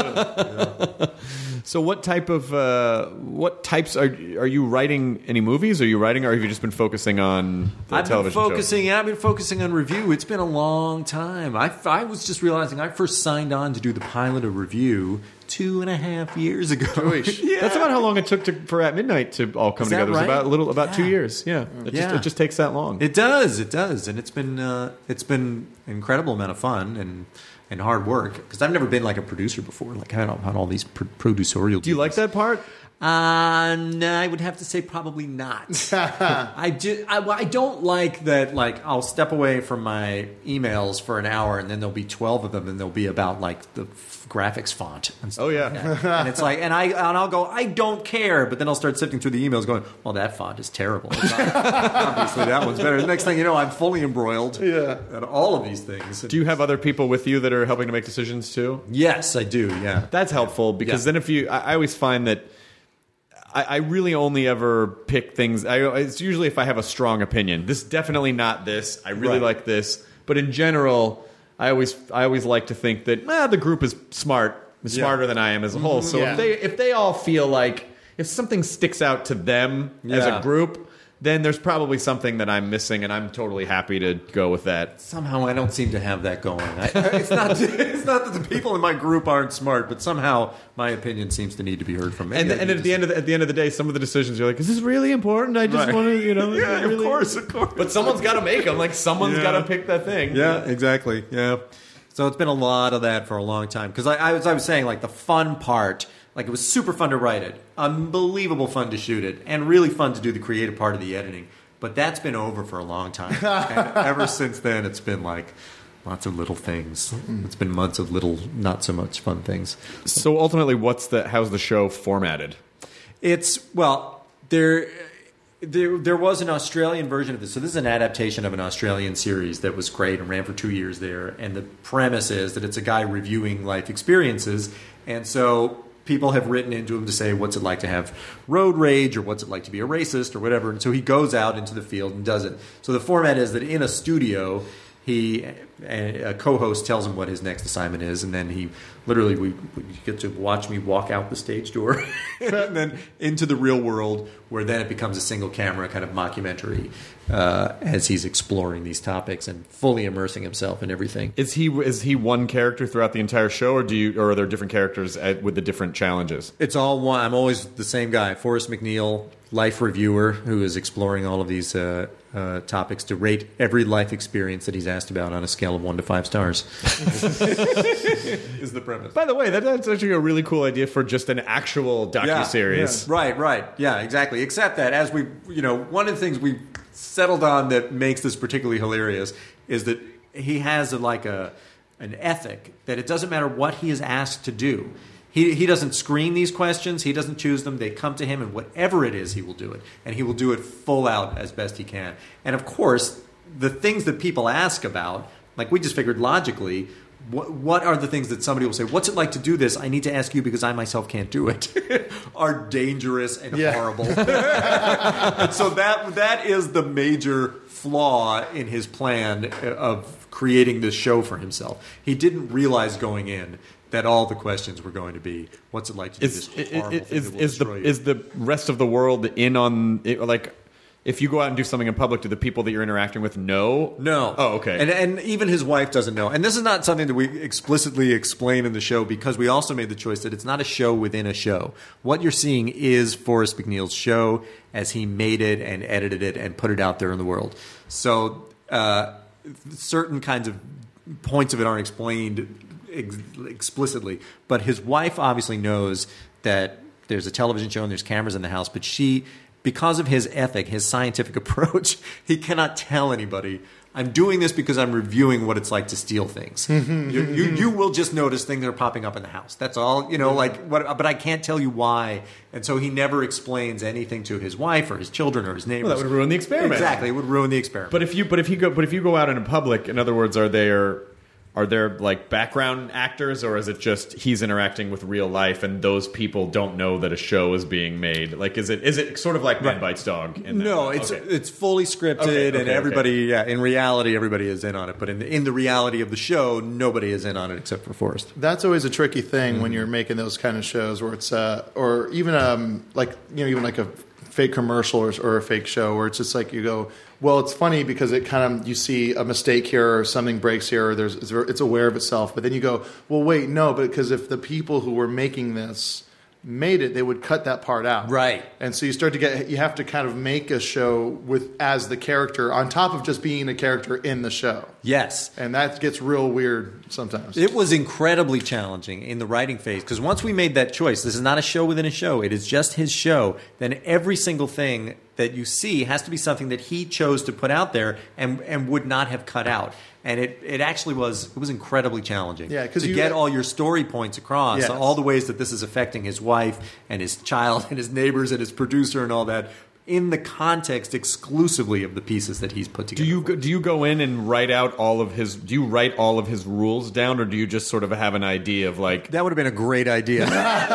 Speaker 4: So, what type of uh, what types are are you writing? Any movies? Are you writing, or have you just been focusing on the
Speaker 8: I've been
Speaker 4: television shows?
Speaker 8: focusing. I've been focusing on review. It's been a long time. I, I was just realizing I first signed on to do the pilot of Review two and a half years ago. Yeah.
Speaker 4: That's about how long it took to, for At Midnight to all come
Speaker 8: Is that
Speaker 4: together. It was
Speaker 8: right?
Speaker 4: about a little about two
Speaker 8: Yeah.
Speaker 4: years. Yeah, it
Speaker 8: Yeah.
Speaker 4: just it just takes that long.
Speaker 8: It does. It does, and it's been uh, it's been an incredible amount of fun and and hard work because I've never been like a producer before. Like I had, had all these pro- producerial.
Speaker 4: Do you like that part?
Speaker 8: Uh, no, I would have to say probably not. I, do, I, I don't like that, like, I'll step away from my emails for an hour and then there'll be twelve of them and they'll be about, like, the f- graphics font. And stuff
Speaker 4: Oh, yeah.
Speaker 8: like that. And it's like, and, I, and I'll go, I don't care. But then I'll start sifting through the emails going, well, that font is terrible. It's not- obviously, that one's better. The next thing you know, I'm fully embroiled
Speaker 7: Yeah.
Speaker 8: at all of these things.
Speaker 4: Do you have other people with you that are helping to make decisions too?
Speaker 8: Yes, I do, yeah.
Speaker 4: That's helpful because
Speaker 8: Yeah.
Speaker 4: then if you, I, I always find that I, I really only ever pick things. I, it's usually if I have a strong opinion. This is definitely not this. I really
Speaker 8: Right.
Speaker 4: like this, but in general, I always I always like to think that ah, the group is smart, is
Speaker 8: Yeah.
Speaker 4: smarter than I am as a whole. So
Speaker 7: Yeah.
Speaker 4: if they if they all feel like if something sticks out to them as
Speaker 8: Yeah.
Speaker 4: a group, then there's probably something that I'm missing, and I'm totally happy to go with that.
Speaker 8: Somehow I don't seem to have that going. I, it's not. It's not that the people in my group aren't smart, but somehow my opinion seems to need to be heard from. Maybe
Speaker 4: And,
Speaker 8: I
Speaker 4: and
Speaker 8: need
Speaker 4: at the
Speaker 8: to-
Speaker 4: end of the, at the end of the day, some of the decisions you're like, is this really important? I just
Speaker 8: Right.
Speaker 4: want to, you know,
Speaker 8: Yeah,
Speaker 4: is it
Speaker 8: of
Speaker 4: really-
Speaker 8: course, of course.
Speaker 4: But someone's got to make them. Like someone's
Speaker 8: Yeah.
Speaker 4: got to pick that thing.
Speaker 8: Yeah, exactly. Yeah. So it's been a lot of that for a long time because I, I was I was saying like the fun part, like it was super fun to write it, unbelievable fun to shoot it, and really fun to do the creative part of the editing. But that's been over for a long time, and ever since then, it's been like lots of little things. It's been months of little, not so much fun things.
Speaker 4: So ultimately, what's the how's the show formatted?
Speaker 8: It's well, there, there, there was an Australian version of this. So this is an adaptation of an Australian series that was great and ran for two years there. And the premise is that it's a guy reviewing life experiences, and so people have written into him to say, what's it like to have road rage, or what's it like to be a racist, or whatever. And so he goes out into the field and does it. So the format is that in a studio, he a co-host tells him what his next assignment is, and then he literally we, we get to watch me walk out the stage door and then into the real world, where then it becomes a single camera kind of mockumentary uh, as he's exploring these topics and fully immersing himself in everything.
Speaker 4: Is he is he one character throughout the entire show, or do you or are there different characters at, with the different challenges?
Speaker 8: It's all one. I'm always the same guy, Forrest McNeil, life reviewer, who is exploring all of these uh, uh, topics to rate every life experience that he's asked about on a scale of one to five stars. Is the premise.
Speaker 4: By the way, that, that's actually a really cool idea for just an actual docuseries.
Speaker 8: Yeah, right, right. Yeah, exactly. Except that as we, you know, one of the things we settled on that makes this particularly hilarious is that he has a, like a an ethic that it doesn't matter what he is asked to do. He, he doesn't screen these questions. He doesn't choose them. They come to him, and whatever it is, he will do it. And he will do it full out as best he can. And, of course, the things that people ask about, like we just figured logically, what, what are the things that somebody will say, what's it like to do this? I need to ask you because I myself can't do it, are dangerous and
Speaker 7: Yeah.
Speaker 8: horrible. And so that that is the major flaw in his plan of creating this show for himself. He didn't realize going in that all the questions were going to be, what's it like to do
Speaker 4: Is
Speaker 8: this horrible
Speaker 4: is
Speaker 8: thing
Speaker 4: is,
Speaker 8: that will
Speaker 4: is the
Speaker 8: destroy you?
Speaker 4: is the rest of the world in on it, like? if you go out and do something in public, do the people that you're interacting with know?
Speaker 8: No.
Speaker 4: Oh, okay.
Speaker 8: And and even his wife doesn't know. And this is not something that we explicitly explain in the show because we also made the choice that it's not a show within a show. What you're seeing is Forrest McNeil's show as he made it and edited it and put it out there in the world. So uh, certain kinds of points of it aren't explained ex- explicitly. But his wife obviously knows that there's a television show and there's cameras in the house, but she... because of his ethic, his scientific approach, he cannot tell anybody, I'm doing this because I'm reviewing what it's like to steal things. you, you, you will just notice things that are popping up in the house. That's all, you know, like, what, but I can't tell you why. And so he never explains anything to his wife or his children or his neighbors.
Speaker 4: Well, that would ruin the experiment.
Speaker 8: Exactly, it would ruin the experiment.
Speaker 4: But if you, but if you go, but if you go out in public, in other words, are there... Are there like background actors, or is it just he's interacting with real life and those people don't know that a show is being made? Like, is it is it sort of like Man Bites Dog? In that
Speaker 8: no,
Speaker 4: way?
Speaker 8: it's
Speaker 4: okay.
Speaker 8: it's fully scripted,
Speaker 4: Okay, okay,
Speaker 8: and everybody,
Speaker 4: okay.
Speaker 8: yeah, in reality, everybody is in on it. But in the, in the reality of the show, nobody is in on it except for Forrest.
Speaker 7: That's always a tricky thing mm-hmm. when you're making those kind of shows, where it's uh, or even um, like you know even like a fake commercial or, or a fake show, where it's just like you go, well, it's funny because it kind of you see a mistake here or something breaks here, or there's it's aware of itself, but then you go, well, wait, no, but because if the people who were making this made it, they would cut that part out,
Speaker 8: right?
Speaker 7: And so you start to get you have to kind of make a show with as the character on top of just being a character in the show.
Speaker 8: Yes,
Speaker 7: and that gets real weird sometimes.
Speaker 8: It was incredibly challenging in the writing phase because once we made that choice, this is not a show within a show, it is just his show, then every single thing that you see has to be something that he chose to put out there and and would not have cut out. And it, it actually was it was incredibly challenging
Speaker 7: yeah,
Speaker 8: to
Speaker 7: you,
Speaker 8: get all your story points across,
Speaker 7: yes.
Speaker 8: all the ways that this is affecting his wife and his child and his neighbors and his producer and all that, in the context exclusively of the pieces that he's put together.
Speaker 4: Do you go, do you go in and write out all of his? Do you write all of his rules down, or do you just sort of have an idea of like
Speaker 8: that would have been a great idea?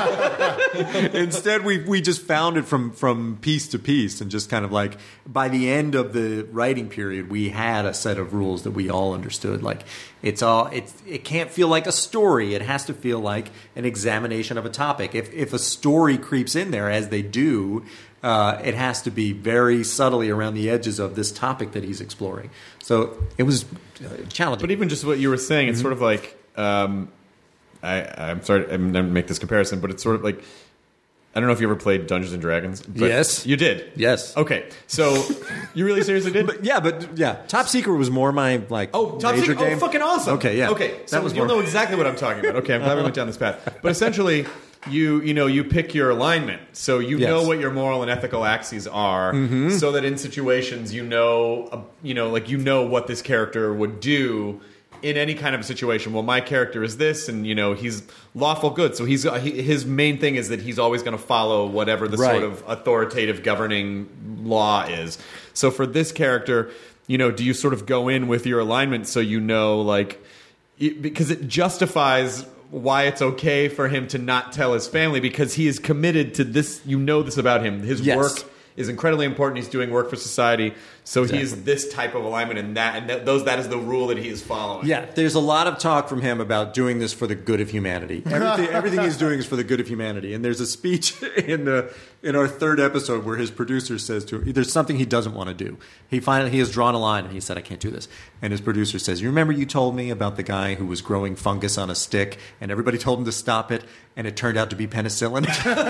Speaker 8: Instead, we we just found it from from piece to piece, and just kind of like by the end of the writing period, we had a set of rules that we all understood. Like it's all it's it can't feel like a story; it has to feel like an examination of a topic. If if a story creeps in there, as they do. Uh, it has to be very subtly around the edges of this topic that he's exploring. So it was challenging.
Speaker 4: But even just what you were saying, it's mm-hmm. sort of like um, I, I'm sorry, I'm going to make this comparison, but it's sort of like I don't know if you ever played Dungeons and Dragons. But
Speaker 8: yes,
Speaker 4: you did.
Speaker 8: Yes.
Speaker 4: Okay, so you really seriously did?
Speaker 8: But, yeah, but yeah, Top Secret was more my like
Speaker 4: oh Top
Speaker 8: major
Speaker 4: Secret.
Speaker 8: game.
Speaker 4: Oh, fucking awesome.
Speaker 8: Okay, yeah.
Speaker 4: Okay, so
Speaker 8: that was
Speaker 4: you'll
Speaker 8: more...
Speaker 4: know exactly what I'm talking about. Okay, I'm glad we went down this path. But essentially. You you know you pick your alignment, so you
Speaker 8: yes.
Speaker 4: know what your moral and ethical axes are,
Speaker 8: mm-hmm.
Speaker 4: so that in situations you know uh, you know like you know what this character would do in any kind of a situation. Well, my character is this, and you know he's lawful good, so he's he, his main thing is that he's always going to follow whatever the
Speaker 8: right.
Speaker 4: sort of authoritative governing law is. So for this character, you know, do you sort of go in with your alignment so you know like it, because it justifies. Why it's okay for him to not tell his family because he is committed to this. You know this about him. His
Speaker 8: yes.
Speaker 4: work is incredibly important. He's doing work for society. So
Speaker 8: exactly.
Speaker 4: he is this type of alignment, and that and that, those that is the rule that he is following.
Speaker 8: Yeah, there's a lot of talk from him about doing this for the good of humanity. Everything, everything he's doing is for the good of humanity. And there's a speech in the in our third episode where his producer says to him, there's something he doesn't want to do. He finally he has drawn a line, and he said, "I can't do this." And his producer says, "You remember you told me about the guy who was growing fungus on a stick, and everybody told him to stop it, and it turned out to be penicillin."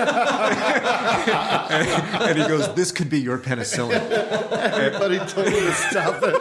Speaker 8: and, and he goes, "This could be your penicillin."
Speaker 7: Everybody told him to stop it.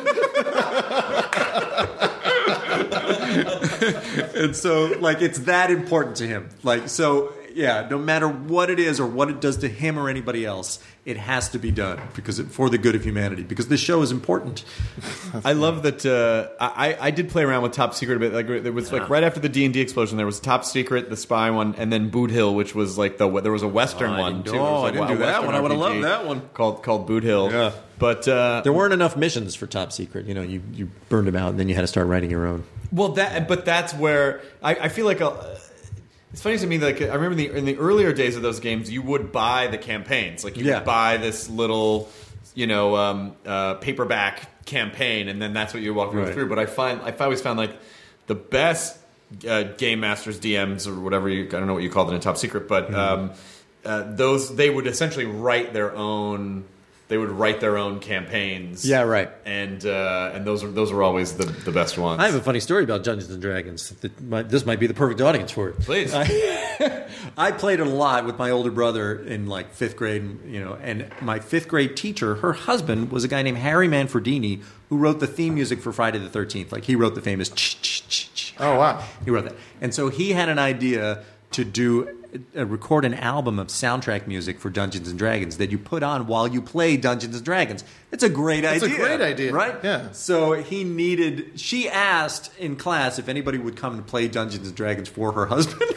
Speaker 8: And so, like, it's that important to him. Like, so, yeah, no matter what it is or what it does to him or anybody else, it has to be done because it, for the good of humanity. Because this show is important.
Speaker 4: I love that. Uh, I I did play around with Top Secret a bit. Like it was like right after the D and D explosion, there was Top Secret, the spy one, and then Boot Hill, which was like the there was a Western
Speaker 8: oh,
Speaker 4: one
Speaker 8: too.
Speaker 4: too.
Speaker 8: Oh,
Speaker 4: like
Speaker 8: I didn't do that one. I would have loved that one.
Speaker 4: Called called Boot Hill.
Speaker 8: Yeah.
Speaker 4: But uh,
Speaker 8: there weren't enough missions for Top Secret. You know, you, you burned them out, and then you had to start writing your own.
Speaker 4: Well, that but that's where I, I feel like. A, It's funny to me, like I remember in the, in the earlier days of those games, you would buy the campaigns. Like you
Speaker 8: yeah.
Speaker 4: would buy this little, you know, um, uh, paperback campaign, and then that's what you walk
Speaker 8: right.
Speaker 4: through. But I find I've always found like the best uh, game masters, D Ms, or whatever you I don't know what you called it in Top Secret, but mm-hmm. um, uh, those they would essentially write their own they would write their own campaigns.
Speaker 8: Yeah, right.
Speaker 4: And uh, and those are those are always the, the best ones.
Speaker 8: I have a funny story about Dungeons and Dragons. That might, this might be the perfect audience for it.
Speaker 4: Please.
Speaker 8: I, I played it a lot with my older brother in like fifth grade, you know, and my fifth grade teacher, her husband was a guy named Harry Manfredini who wrote the theme music for Friday the thirteenth. Like he wrote the famous ch ch ch ch.
Speaker 7: Oh wow.
Speaker 8: He wrote that. And so he had an idea to do uh, record an album of soundtrack music for Dungeons and Dragons that you put on while you play Dungeons and Dragons. It's a great
Speaker 7: It's
Speaker 8: idea.
Speaker 7: a great idea.
Speaker 8: Right?
Speaker 7: Yeah.
Speaker 8: So he needed, she asked in class if anybody would come and play Dungeons and Dragons for her husband.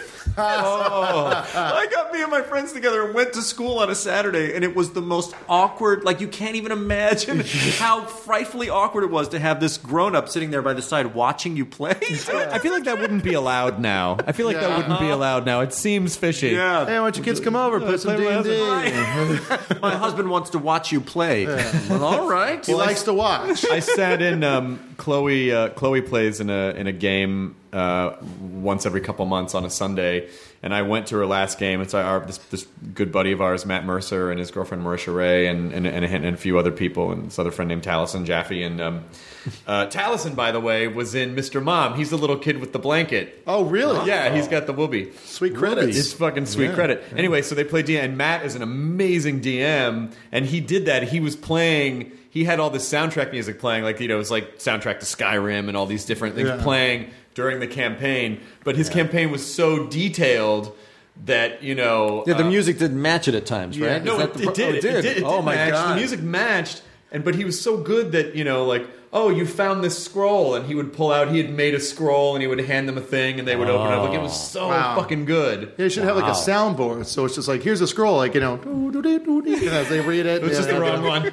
Speaker 8: Oh. I got me and my friends together and went to school on a Saturday, and it was the most awkward, like you can't even imagine how frightfully awkward it was to have this grown-up sitting there by the side watching you play.
Speaker 4: I feel like that wouldn't be allowed now. I feel like
Speaker 7: Yeah.
Speaker 4: that wouldn't be allowed now. It seems fishy.
Speaker 8: Yeah.
Speaker 7: Hey, why don't you kids come over, play some D
Speaker 4: play
Speaker 7: and
Speaker 4: with
Speaker 7: D?
Speaker 8: My husband wants to watch you play. Well, all right.
Speaker 7: He likes to watch.
Speaker 4: I sat in. Um, Chloe. Uh, Chloe plays in a in a game uh, once every couple months on a Sunday, and I went to her last game. It's our this, this good buddy of ours, Matt Mercer, and his girlfriend Marisha Ray, and and, and, a, and a few other people, and this other friend named Taliesin Jaffe. And um, uh, Taliesin, by the way, was in Mister Mom. He's the little kid with the blanket.
Speaker 7: Oh, really?
Speaker 4: Yeah, he's got the whoopee.
Speaker 7: Sweet credits.
Speaker 4: It's fucking sweet
Speaker 7: Yeah.
Speaker 4: credit. Anyway, so they play D M, and Matt is an amazing D M, and he did that. He was playing. He had all this soundtrack music playing, like, you know, it was like soundtrack to Skyrim and all these different things
Speaker 7: Yeah.
Speaker 4: playing during the campaign. But his campaign was so detailed that, you know,
Speaker 8: Yeah, the
Speaker 4: uh,
Speaker 8: music didn't match it at times,
Speaker 7: Yeah.
Speaker 8: right?
Speaker 4: no,
Speaker 8: Is that
Speaker 4: it,
Speaker 8: the
Speaker 4: it
Speaker 8: pro-
Speaker 4: did.
Speaker 8: Oh, it did.
Speaker 4: It did. It
Speaker 8: oh
Speaker 4: did
Speaker 8: my
Speaker 4: match.
Speaker 8: god,
Speaker 4: The music matched, and but he was so good that, you know, like, oh, you found this scroll, and he would pull out. He had made a scroll, and he would hand them a thing, and they would open it. Like, it was so
Speaker 7: Wow.
Speaker 4: fucking good.
Speaker 7: Yeah, you should have like a soundboard, so it's just like, here's a scroll, like, you know, and as they read it.
Speaker 4: It was
Speaker 7: yeah,
Speaker 4: just the
Speaker 7: yeah,
Speaker 4: wrong
Speaker 7: yeah.
Speaker 4: one.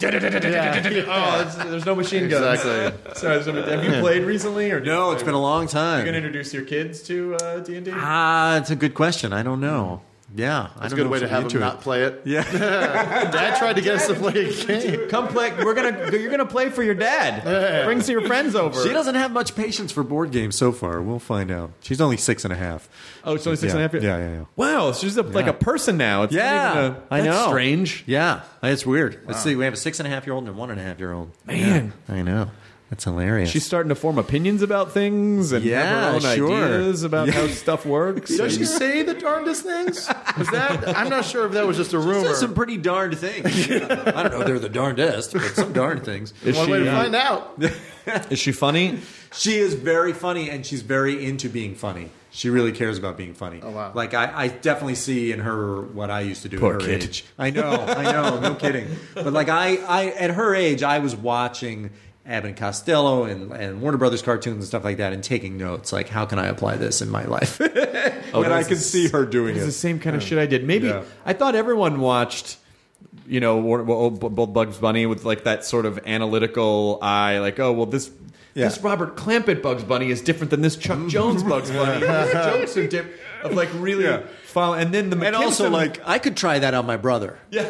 Speaker 4: Oh, it's, there's no machine guns.
Speaker 7: Exactly.
Speaker 4: Sorry, so have you played recently, or
Speaker 8: No, it's been a long
Speaker 4: You
Speaker 8: time.
Speaker 4: gonna introduce your kids to uh, D and D?
Speaker 8: Ah, it's a good question. I don't know. Yeah, I
Speaker 7: It's a
Speaker 8: don't
Speaker 7: good
Speaker 8: know
Speaker 7: way
Speaker 8: if
Speaker 7: to
Speaker 8: she'll
Speaker 7: have
Speaker 8: be
Speaker 7: them
Speaker 8: into
Speaker 7: not play it.
Speaker 8: Yeah.
Speaker 7: Dad tried to get us to play a game.
Speaker 4: Come play. We're gonna. You're gonna play for your dad. Bring some of your friends over.
Speaker 8: She doesn't have much patience for board games so far. We'll find out. She's only six and a half.
Speaker 4: Oh, it's only six
Speaker 8: Yeah.
Speaker 4: and a half years.
Speaker 8: Yeah, yeah, yeah.
Speaker 4: Wow, she's a, like
Speaker 8: Yeah.
Speaker 4: a person now. It's not
Speaker 8: Yeah,
Speaker 4: even a,
Speaker 8: I
Speaker 4: that's
Speaker 8: know.
Speaker 4: Strange.
Speaker 8: Yeah, it's weird. Let's see. We have a six and a half year old and a one and a half year old.
Speaker 4: Man.
Speaker 8: Yeah, I know. That's hilarious.
Speaker 4: She's starting to form opinions about things and
Speaker 8: Yeah,
Speaker 4: have her own
Speaker 8: sure.
Speaker 4: ideas about how stuff works.
Speaker 7: Does she say the darndest things? Is that? I'm not sure if that was just a rumor.
Speaker 8: Says some pretty darned things. I don't know if they're the darndest, but some darned things.
Speaker 4: Is
Speaker 7: One
Speaker 4: she,
Speaker 7: way to
Speaker 4: uh,
Speaker 7: find out.
Speaker 4: is she funny?
Speaker 8: She is very funny, and she's very into being funny. She really cares about being funny.
Speaker 7: Oh, wow.
Speaker 8: Like I, I definitely see in her what I used to do
Speaker 4: Poor
Speaker 8: at her
Speaker 4: kid.
Speaker 8: age. I know, I know, no kidding. But like I, I, at her age, I was watching Abbott and Costello and, and Warner Brothers cartoons and stuff like that, and taking notes. Like, how can I apply this in my life? and I
Speaker 4: that's
Speaker 8: can
Speaker 4: the-
Speaker 8: see her doing
Speaker 4: It's the
Speaker 8: it.
Speaker 4: same kind of shit I did. Maybe
Speaker 8: Yeah.
Speaker 4: I thought everyone watched, you know, War- well, both Bugs Bunny with like that sort of analytical eye, like, oh, well, this
Speaker 8: Yeah.
Speaker 4: this Robert Clampett Bugs Bunny is different than this Chuck Jones Bugs Bunny. His jokes are different. Of like really
Speaker 8: Yeah.
Speaker 4: follow, and then the
Speaker 8: And also,
Speaker 4: McKimson-
Speaker 8: like, I could try that on my brother. Yeah.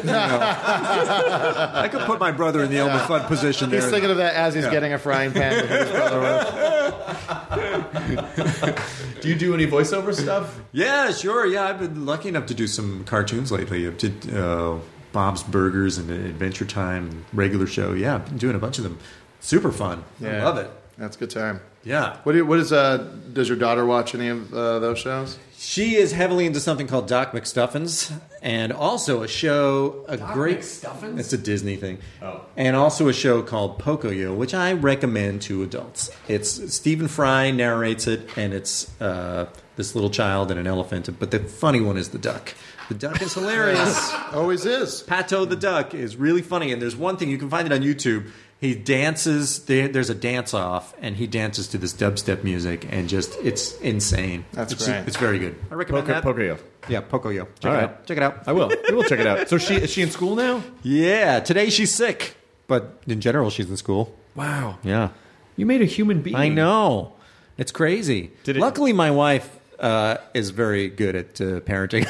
Speaker 8: I could put my brother in the Elmer Fudd position there.
Speaker 7: He's thinking of that as he's getting a frying pan to hit his brother with.
Speaker 4: do you do any voiceover stuff?
Speaker 8: Yeah, sure. Yeah, I've been lucky enough to do some cartoons lately. I did uh, Bob's Burgers and Adventure Time, and Regular Show. Yeah, I've been doing a bunch of them. Super fun. I
Speaker 7: Yeah.
Speaker 8: love it.
Speaker 7: That's a good time.
Speaker 8: Yeah.
Speaker 7: What, do you, what is, uh, does your daughter watch any of uh, those shows?
Speaker 8: She is heavily into something called Doc McStuffins, and also a show, a great
Speaker 1: McStuffins?
Speaker 8: It's a Disney thing.
Speaker 4: Oh.
Speaker 8: And also a show called Pocoyo, which I recommend to adults. It's Stephen Fry narrates it, and it's uh, this little child and an elephant. But the funny one is the duck. The duck is hilarious.
Speaker 7: Always is.
Speaker 8: Pato the duck is really funny, and there's one thing you can find it on YouTube. He dances. There, there's a dance off, and he dances to this dubstep music, and just it's insane.
Speaker 7: That's
Speaker 8: it's,
Speaker 7: great.
Speaker 8: It's very good. I recommend
Speaker 4: Poco-
Speaker 8: that.
Speaker 4: Pocoyo.
Speaker 8: Yeah, Pocoyo. Check
Speaker 4: All
Speaker 8: it
Speaker 4: right.
Speaker 8: out. Check it out.
Speaker 4: I will. We will check it out. So she is she in school now?
Speaker 8: Yeah, today she's sick, but in general she's in school.
Speaker 4: Wow.
Speaker 8: Yeah,
Speaker 4: You made a human being.
Speaker 8: I know. It's crazy.
Speaker 4: Did it-
Speaker 8: Luckily, my wife uh, is very good at uh, parenting.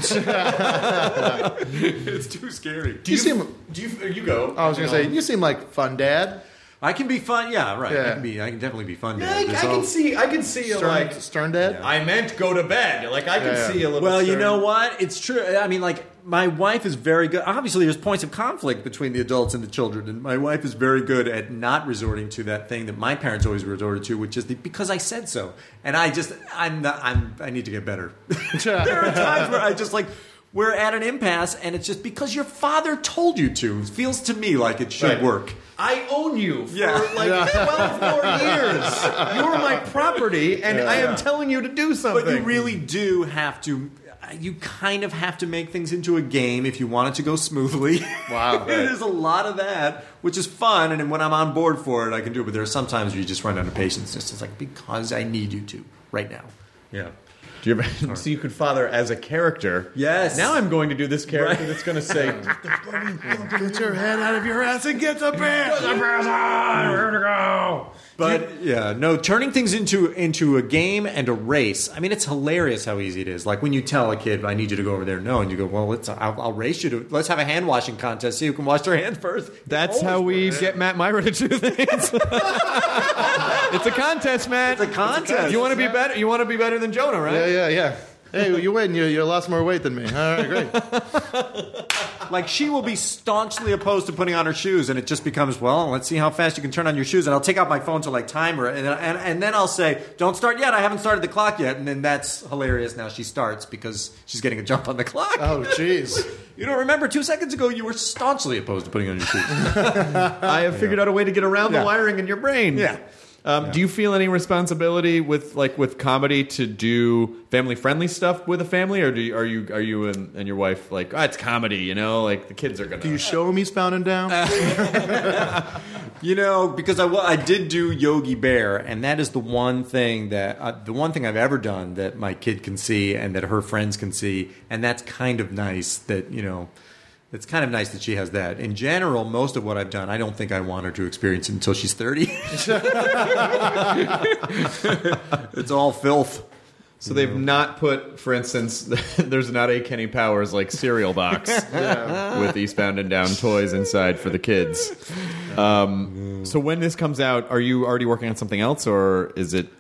Speaker 8: it's too scary.
Speaker 4: Do you,
Speaker 7: You seem-
Speaker 4: do you, you go?
Speaker 7: I was going to say, you seem like fun dad.
Speaker 8: I can be fun. Yeah, right. I
Speaker 7: Yeah.
Speaker 8: can be. I can definitely be fun.
Speaker 4: Yeah, I,
Speaker 8: There's
Speaker 4: I
Speaker 8: all-
Speaker 4: can see. I can see
Speaker 7: Stern,
Speaker 4: like.
Speaker 7: Stern dad.
Speaker 4: I meant go to bed. Like I can
Speaker 7: Yeah, yeah.
Speaker 4: see a little.
Speaker 8: Well, you
Speaker 4: stern-
Speaker 8: know what? It's true. I mean, like my wife is very good. Obviously, there's points of conflict between the adults and the children, and my wife is very good at not resorting to that thing that my parents always resorted to, which is the because I said so. And I just, I'm, not, I'm, I need to get better. There are times where I just like, we're at an impasse, and it's just because your father told you to. It feels to me like it should
Speaker 4: Right.
Speaker 8: work.
Speaker 4: I own you for
Speaker 8: Yeah.
Speaker 4: like twelve more years. You're my property, and I am telling you to do something.
Speaker 8: But you really do have to. You kind of have to make things into a game if you want it to go smoothly.
Speaker 7: Wow.
Speaker 8: There's a lot of that, which is fun, and when I'm on board for it, I can do it. But there are some times where you just run out of patience. It's just like, because I need you to right now. Yeah.
Speaker 4: Do you ever, so you could father as a character.
Speaker 8: Yes.
Speaker 4: Now I'm going to do this character
Speaker 8: Right.
Speaker 4: that's going to say,
Speaker 7: Get your head out of your ass and get the pants. Get the pants on. Where to go?
Speaker 8: But yeah, no, turning things into into a game and a race. I mean, it's hilarious how easy it is. Like when you tell a kid, "I need you to go over there," no, and you go, "Well, let's I'll, I'll race you to let's have a hand washing contest. See who can wash their hands first."
Speaker 4: that's how we get Matt Myra to do things. It's a contest, Matt.
Speaker 8: It's a contest.
Speaker 4: You want to be better? You want to be better than Jonah, right?
Speaker 7: Yeah, yeah, yeah. Hey, you win. You you lost more weight than me. All right, great.
Speaker 8: Like she will be staunchly opposed to putting on her shoes, and it just becomes, well, let's see how fast you can turn on your shoes. And I'll take out my phone to like timer, and and and then I'll say, "Don't start yet. I haven't started the clock yet." And then that's hilarious. Now she starts because she's getting a jump on the clock.
Speaker 7: Oh, jeez.
Speaker 8: You don't remember two seconds ago you were staunchly opposed to putting on your shoes.
Speaker 4: I have figured out a way to get around
Speaker 8: Yeah.
Speaker 4: the wiring in your brain.
Speaker 8: Yeah.
Speaker 4: Um,
Speaker 8: Yeah.
Speaker 4: Do you feel any responsibility with like with comedy to do family friendly stuff with a family, or do you, are you are you and, and your wife like, oh, it's comedy, you know, like the kids are gonna?
Speaker 7: Do you show him he's bound and down?
Speaker 8: You know, because I, wa- I did do Yogi Bear, and that is the one thing that uh, the one thing I've ever done that my kid can see and that her friends can see, and that's kind of nice. That you know, it's kind of nice that she has that. In general, most of what I've done, I don't think I want her to experience it until she's thirty. It's all filth.
Speaker 4: So they've not put, for instance, there's not a Kenny Powers like cereal box with Eastbound and Down toys inside for the kids. Um, so when this comes out, are you already working on something else, or is it?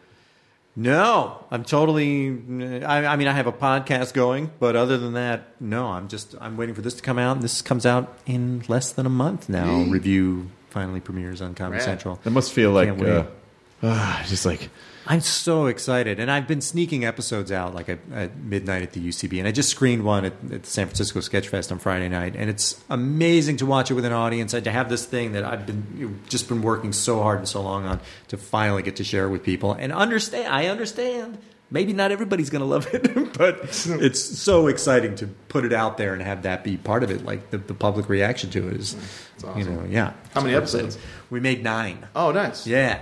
Speaker 8: No, I'm totally. I, I mean, I have a podcast going, but other than that, no. I'm just. I'm waiting for this to come out. And this comes out in less than a month now.
Speaker 7: Mm.
Speaker 8: Review finally premieres on Comedy
Speaker 7: Rad.
Speaker 8: Central.
Speaker 4: That must feel like
Speaker 8: Can't wait.
Speaker 4: uh, uh, just like.
Speaker 8: I'm so excited, and I've been sneaking episodes out like at, at midnight at the U C B, and I just screened one at, at the San Francisco Sketch Fest on Friday night, and it's amazing to watch it with an audience and to have this thing that I've been you know, just been working so hard and so long on to finally get to share with people and understand. I understand. Maybe not everybody's going to love it, but it's so exciting to put it out there and have that be part of it. Like the, the public reaction to it is,
Speaker 7: awesome.
Speaker 8: you know, yeah.
Speaker 7: How many
Speaker 8: It's
Speaker 7: episodes?
Speaker 8: exciting. We made nine.
Speaker 7: Oh, nice.
Speaker 8: Yeah,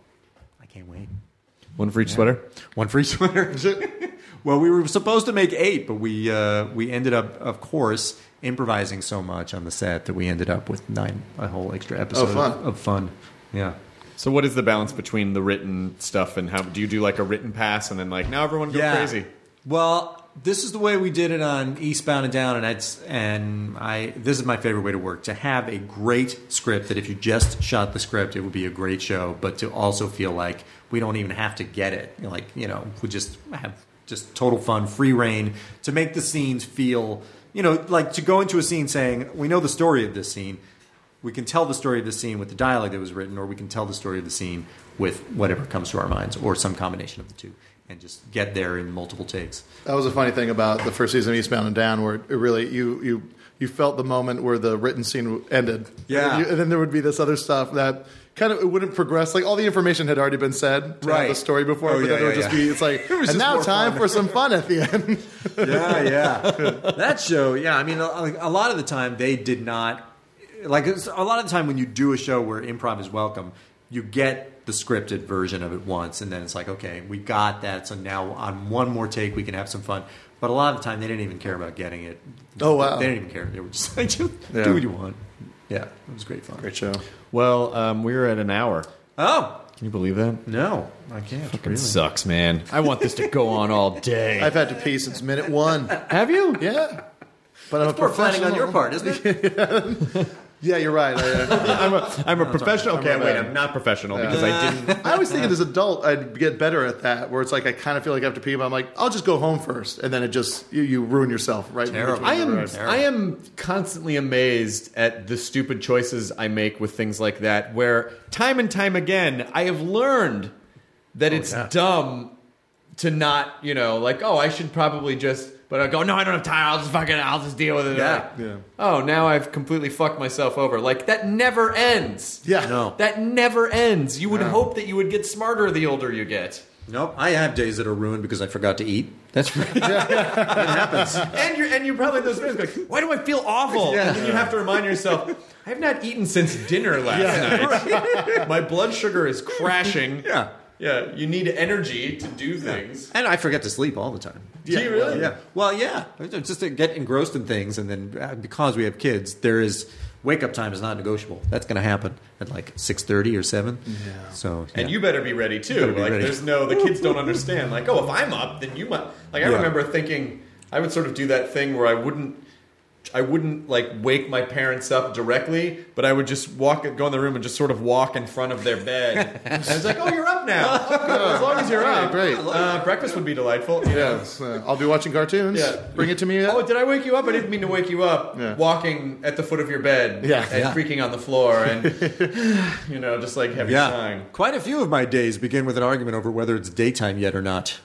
Speaker 8: I can't wait.
Speaker 4: One for each sweater?
Speaker 8: One for each sweater. Well, we were supposed to make eight, but we uh, we ended up, of course, improvising so much on the set that we ended up with nine, a whole extra episode
Speaker 7: Oh, fun.
Speaker 8: Of, of fun. Yeah.
Speaker 4: So what is the balance between the written stuff and how do you do like a written pass and then like now everyone go
Speaker 8: Yeah.
Speaker 4: crazy?
Speaker 8: Well, this is the way we did it on Eastbound and Down, and it's and I this is my favorite way to work, to have a great script that if you just shot the script, it would be a great show, but to also feel like we don't even have to get it. You know, like, you know, we just have just total fun, free reign to make the scenes feel, you know, like to go into a scene saying, we know the story of this scene. We can tell the story of the scene with the dialogue that was written, or we can tell the story of the scene with whatever comes to our minds, or some combination of the two, and just get there in multiple takes.
Speaker 7: That was a funny thing about the first season of Eastbound and Down, where it really you you you felt the moment where the written scene ended.
Speaker 8: Yeah.
Speaker 7: and, you, and then there would be this other stuff that kind of it wouldn't progress. Like all the information had already been said to
Speaker 8: Right.
Speaker 7: have the story before,
Speaker 8: Oh,
Speaker 7: but
Speaker 8: yeah,
Speaker 7: then it would
Speaker 8: yeah,
Speaker 7: just
Speaker 8: yeah.
Speaker 7: be it's like
Speaker 8: It was
Speaker 7: and
Speaker 8: just
Speaker 7: now
Speaker 8: more
Speaker 7: time
Speaker 8: fun.
Speaker 7: for some fun at the end.
Speaker 8: Yeah, yeah. That show, yeah. I mean, a, a lot of the time they did not like. it's- A lot of the time when you do a show where improv is welcome, you get the scripted version of it once, and then it's like, okay, we got that. So now on one more take, we can have some fun. But a lot of the time, they didn't even care about getting it.
Speaker 7: Oh, wow.
Speaker 8: They didn't even care. They were just like, do
Speaker 7: Yeah.
Speaker 8: what you want. Yeah, it was great fun.
Speaker 7: Great show.
Speaker 4: Well, um, we're at an hour.
Speaker 8: Oh
Speaker 4: Can you believe that?
Speaker 8: no, I can't.
Speaker 4: It
Speaker 8: Really.
Speaker 4: sucks, man. I want this to go on all day.
Speaker 7: I've had to pee since minute one.
Speaker 4: Have you?
Speaker 7: Yeah. But I'm
Speaker 8: That's
Speaker 7: a
Speaker 8: more planning
Speaker 7: professional
Speaker 8: on your part, isn't it?
Speaker 7: Yeah, you're right. I,
Speaker 4: I'm a, I'm a professional. Okay,
Speaker 7: I'm
Speaker 4: wait,
Speaker 7: bad.
Speaker 4: I'm not professional because I didn't.
Speaker 7: I always think as an adult I'd get better at that, where it's like I kind of feel like I have to pee, but I'm like, I'll just go home first, and then it just you, you ruin yourself, right?
Speaker 8: Terrible.
Speaker 4: I am
Speaker 7: Right.
Speaker 4: I am constantly amazed at the stupid choices I make with things like that, where time and time again I have learned that it's
Speaker 8: yeah.
Speaker 4: dumb to not, you know, like, oh, I should probably just, but I go, no, I don't have time. I'll just fucking, I'll just deal with it.
Speaker 8: Yeah.
Speaker 4: Like,
Speaker 7: Yeah.
Speaker 4: oh, now I've completely fucked myself over. Like, that never ends.
Speaker 7: Yeah.
Speaker 8: No.
Speaker 4: That never ends. You would hope that you would get smarter the older you get.
Speaker 8: Nope. I have days that are ruined because I forgot to eat. That's right. It happens.
Speaker 4: And you're, and you're probably those days like, why do I feel awful?
Speaker 8: Yeah.
Speaker 4: And then you have to remind yourself, I have not eaten since dinner last night. My blood sugar is crashing.
Speaker 8: Yeah.
Speaker 4: Yeah, you need energy to do things.
Speaker 8: And I forget to sleep all the time.
Speaker 4: Do you really?
Speaker 8: Yeah. Well, yeah. Just to get engrossed in things, and then uh, because we have kids, there is wake up time is not negotiable. That's going to happen at like six thirty or seven. Yeah. So, yeah.
Speaker 4: And you better be ready too.
Speaker 8: Better be
Speaker 4: like,
Speaker 8: ready.
Speaker 4: there's no, the kids don't understand. Like, oh, if I'm up, then you might. Like, I
Speaker 8: Yeah.
Speaker 4: remember thinking, I would sort of do that thing where I wouldn't, I wouldn't like wake my parents up directly, but I would just walk, go in the room and just sort of walk in front of their bed. And it's like, oh, you're up now. Oh, good. As long as you're up,
Speaker 7: Great.
Speaker 4: Uh, breakfast would be delightful. You know?
Speaker 7: Yes, uh, I'll be watching cartoons.
Speaker 4: Yeah.
Speaker 7: Bring it to me.
Speaker 4: Oh, did I wake you up? I didn't mean to wake you up.
Speaker 7: Yeah.
Speaker 4: Walking at the foot of your bed,
Speaker 7: Yeah.
Speaker 4: and
Speaker 8: Yeah.
Speaker 4: creaking on the floor, and you know, just like heavy
Speaker 8: yeah.
Speaker 4: sighing.
Speaker 8: Quite a few of my days begin with an argument over whether it's daytime yet or not.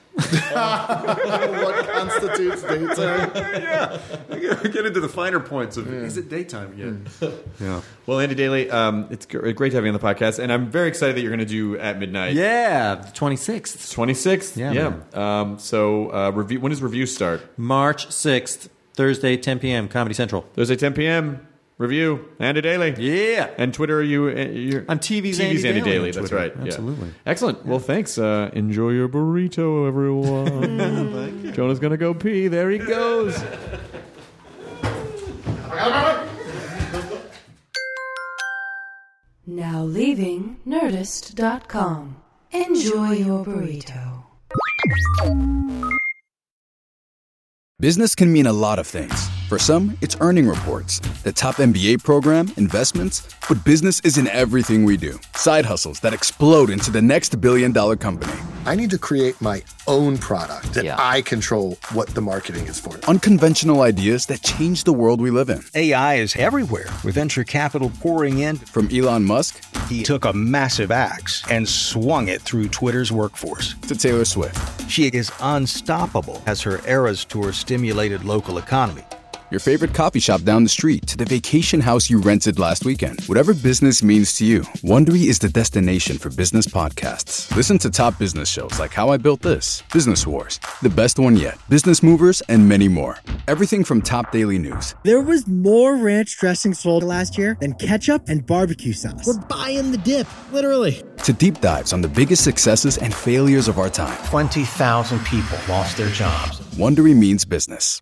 Speaker 7: What constitutes daytime?
Speaker 8: yeah. Get into the finer points of is it daytime yet? Yeah.
Speaker 4: Well, Andy Daly, um, it's g- great having you on the podcast, and I'm very excited that you're going to do At Midnight.
Speaker 8: Yeah. The twenty-sixth.
Speaker 4: twenty-sixth?
Speaker 8: Yeah,
Speaker 4: yeah.
Speaker 8: man.
Speaker 4: Um, so, uh, review. When does review start?
Speaker 8: March sixth, Thursday, ten p.m., Comedy Central.
Speaker 4: Thursday, ten p.m. Review. Andy Daly.
Speaker 8: Yeah.
Speaker 4: And Twitter, are you? Uh, you're,
Speaker 8: I'm T V's
Speaker 4: T V's
Speaker 8: Andy
Speaker 4: Andy
Speaker 8: Daly
Speaker 4: Daly.
Speaker 8: on
Speaker 4: That's
Speaker 8: Twitter.
Speaker 4: right. Yeah.
Speaker 8: Absolutely.
Speaker 4: Excellent. Well, thanks. Uh, enjoy your burrito, everyone. Jonah's going to go pee. There he goes.
Speaker 6: Now leaving Nerdist dot com. Enjoy your burrito.
Speaker 10: Business can mean a lot of things. For some, it's earning reports, the top M B A program, investments, but business isn't everything we do. Side hustles that explode into the next billion dollar company.
Speaker 11: I need to create my own product that
Speaker 9: Yeah.
Speaker 11: I control what the marketing is for.
Speaker 10: Unconventional ideas that change the world we live in.
Speaker 12: A I is everywhere, with venture capital pouring in.
Speaker 10: From Elon Musk,
Speaker 12: he took a massive axe and swung it through Twitter's workforce.
Speaker 10: To Taylor Swift.
Speaker 12: She is unstoppable as her Eras Tour stimulated local economy.
Speaker 10: Your favorite coffee shop down the street to the vacation house you rented last weekend. Whatever business means to you, Wondery is the destination for business podcasts. Listen to top business shows like How I Built This, Business Wars, The Best One Yet, Business Movers, and many more. Everything from top daily news.
Speaker 13: There was more ranch dressing sold last year than ketchup and barbecue sauce. We're buying the dip, literally.
Speaker 10: To deep dives on the biggest successes and failures of our time.
Speaker 12: twenty thousand people lost their jobs.
Speaker 10: Wondery means business.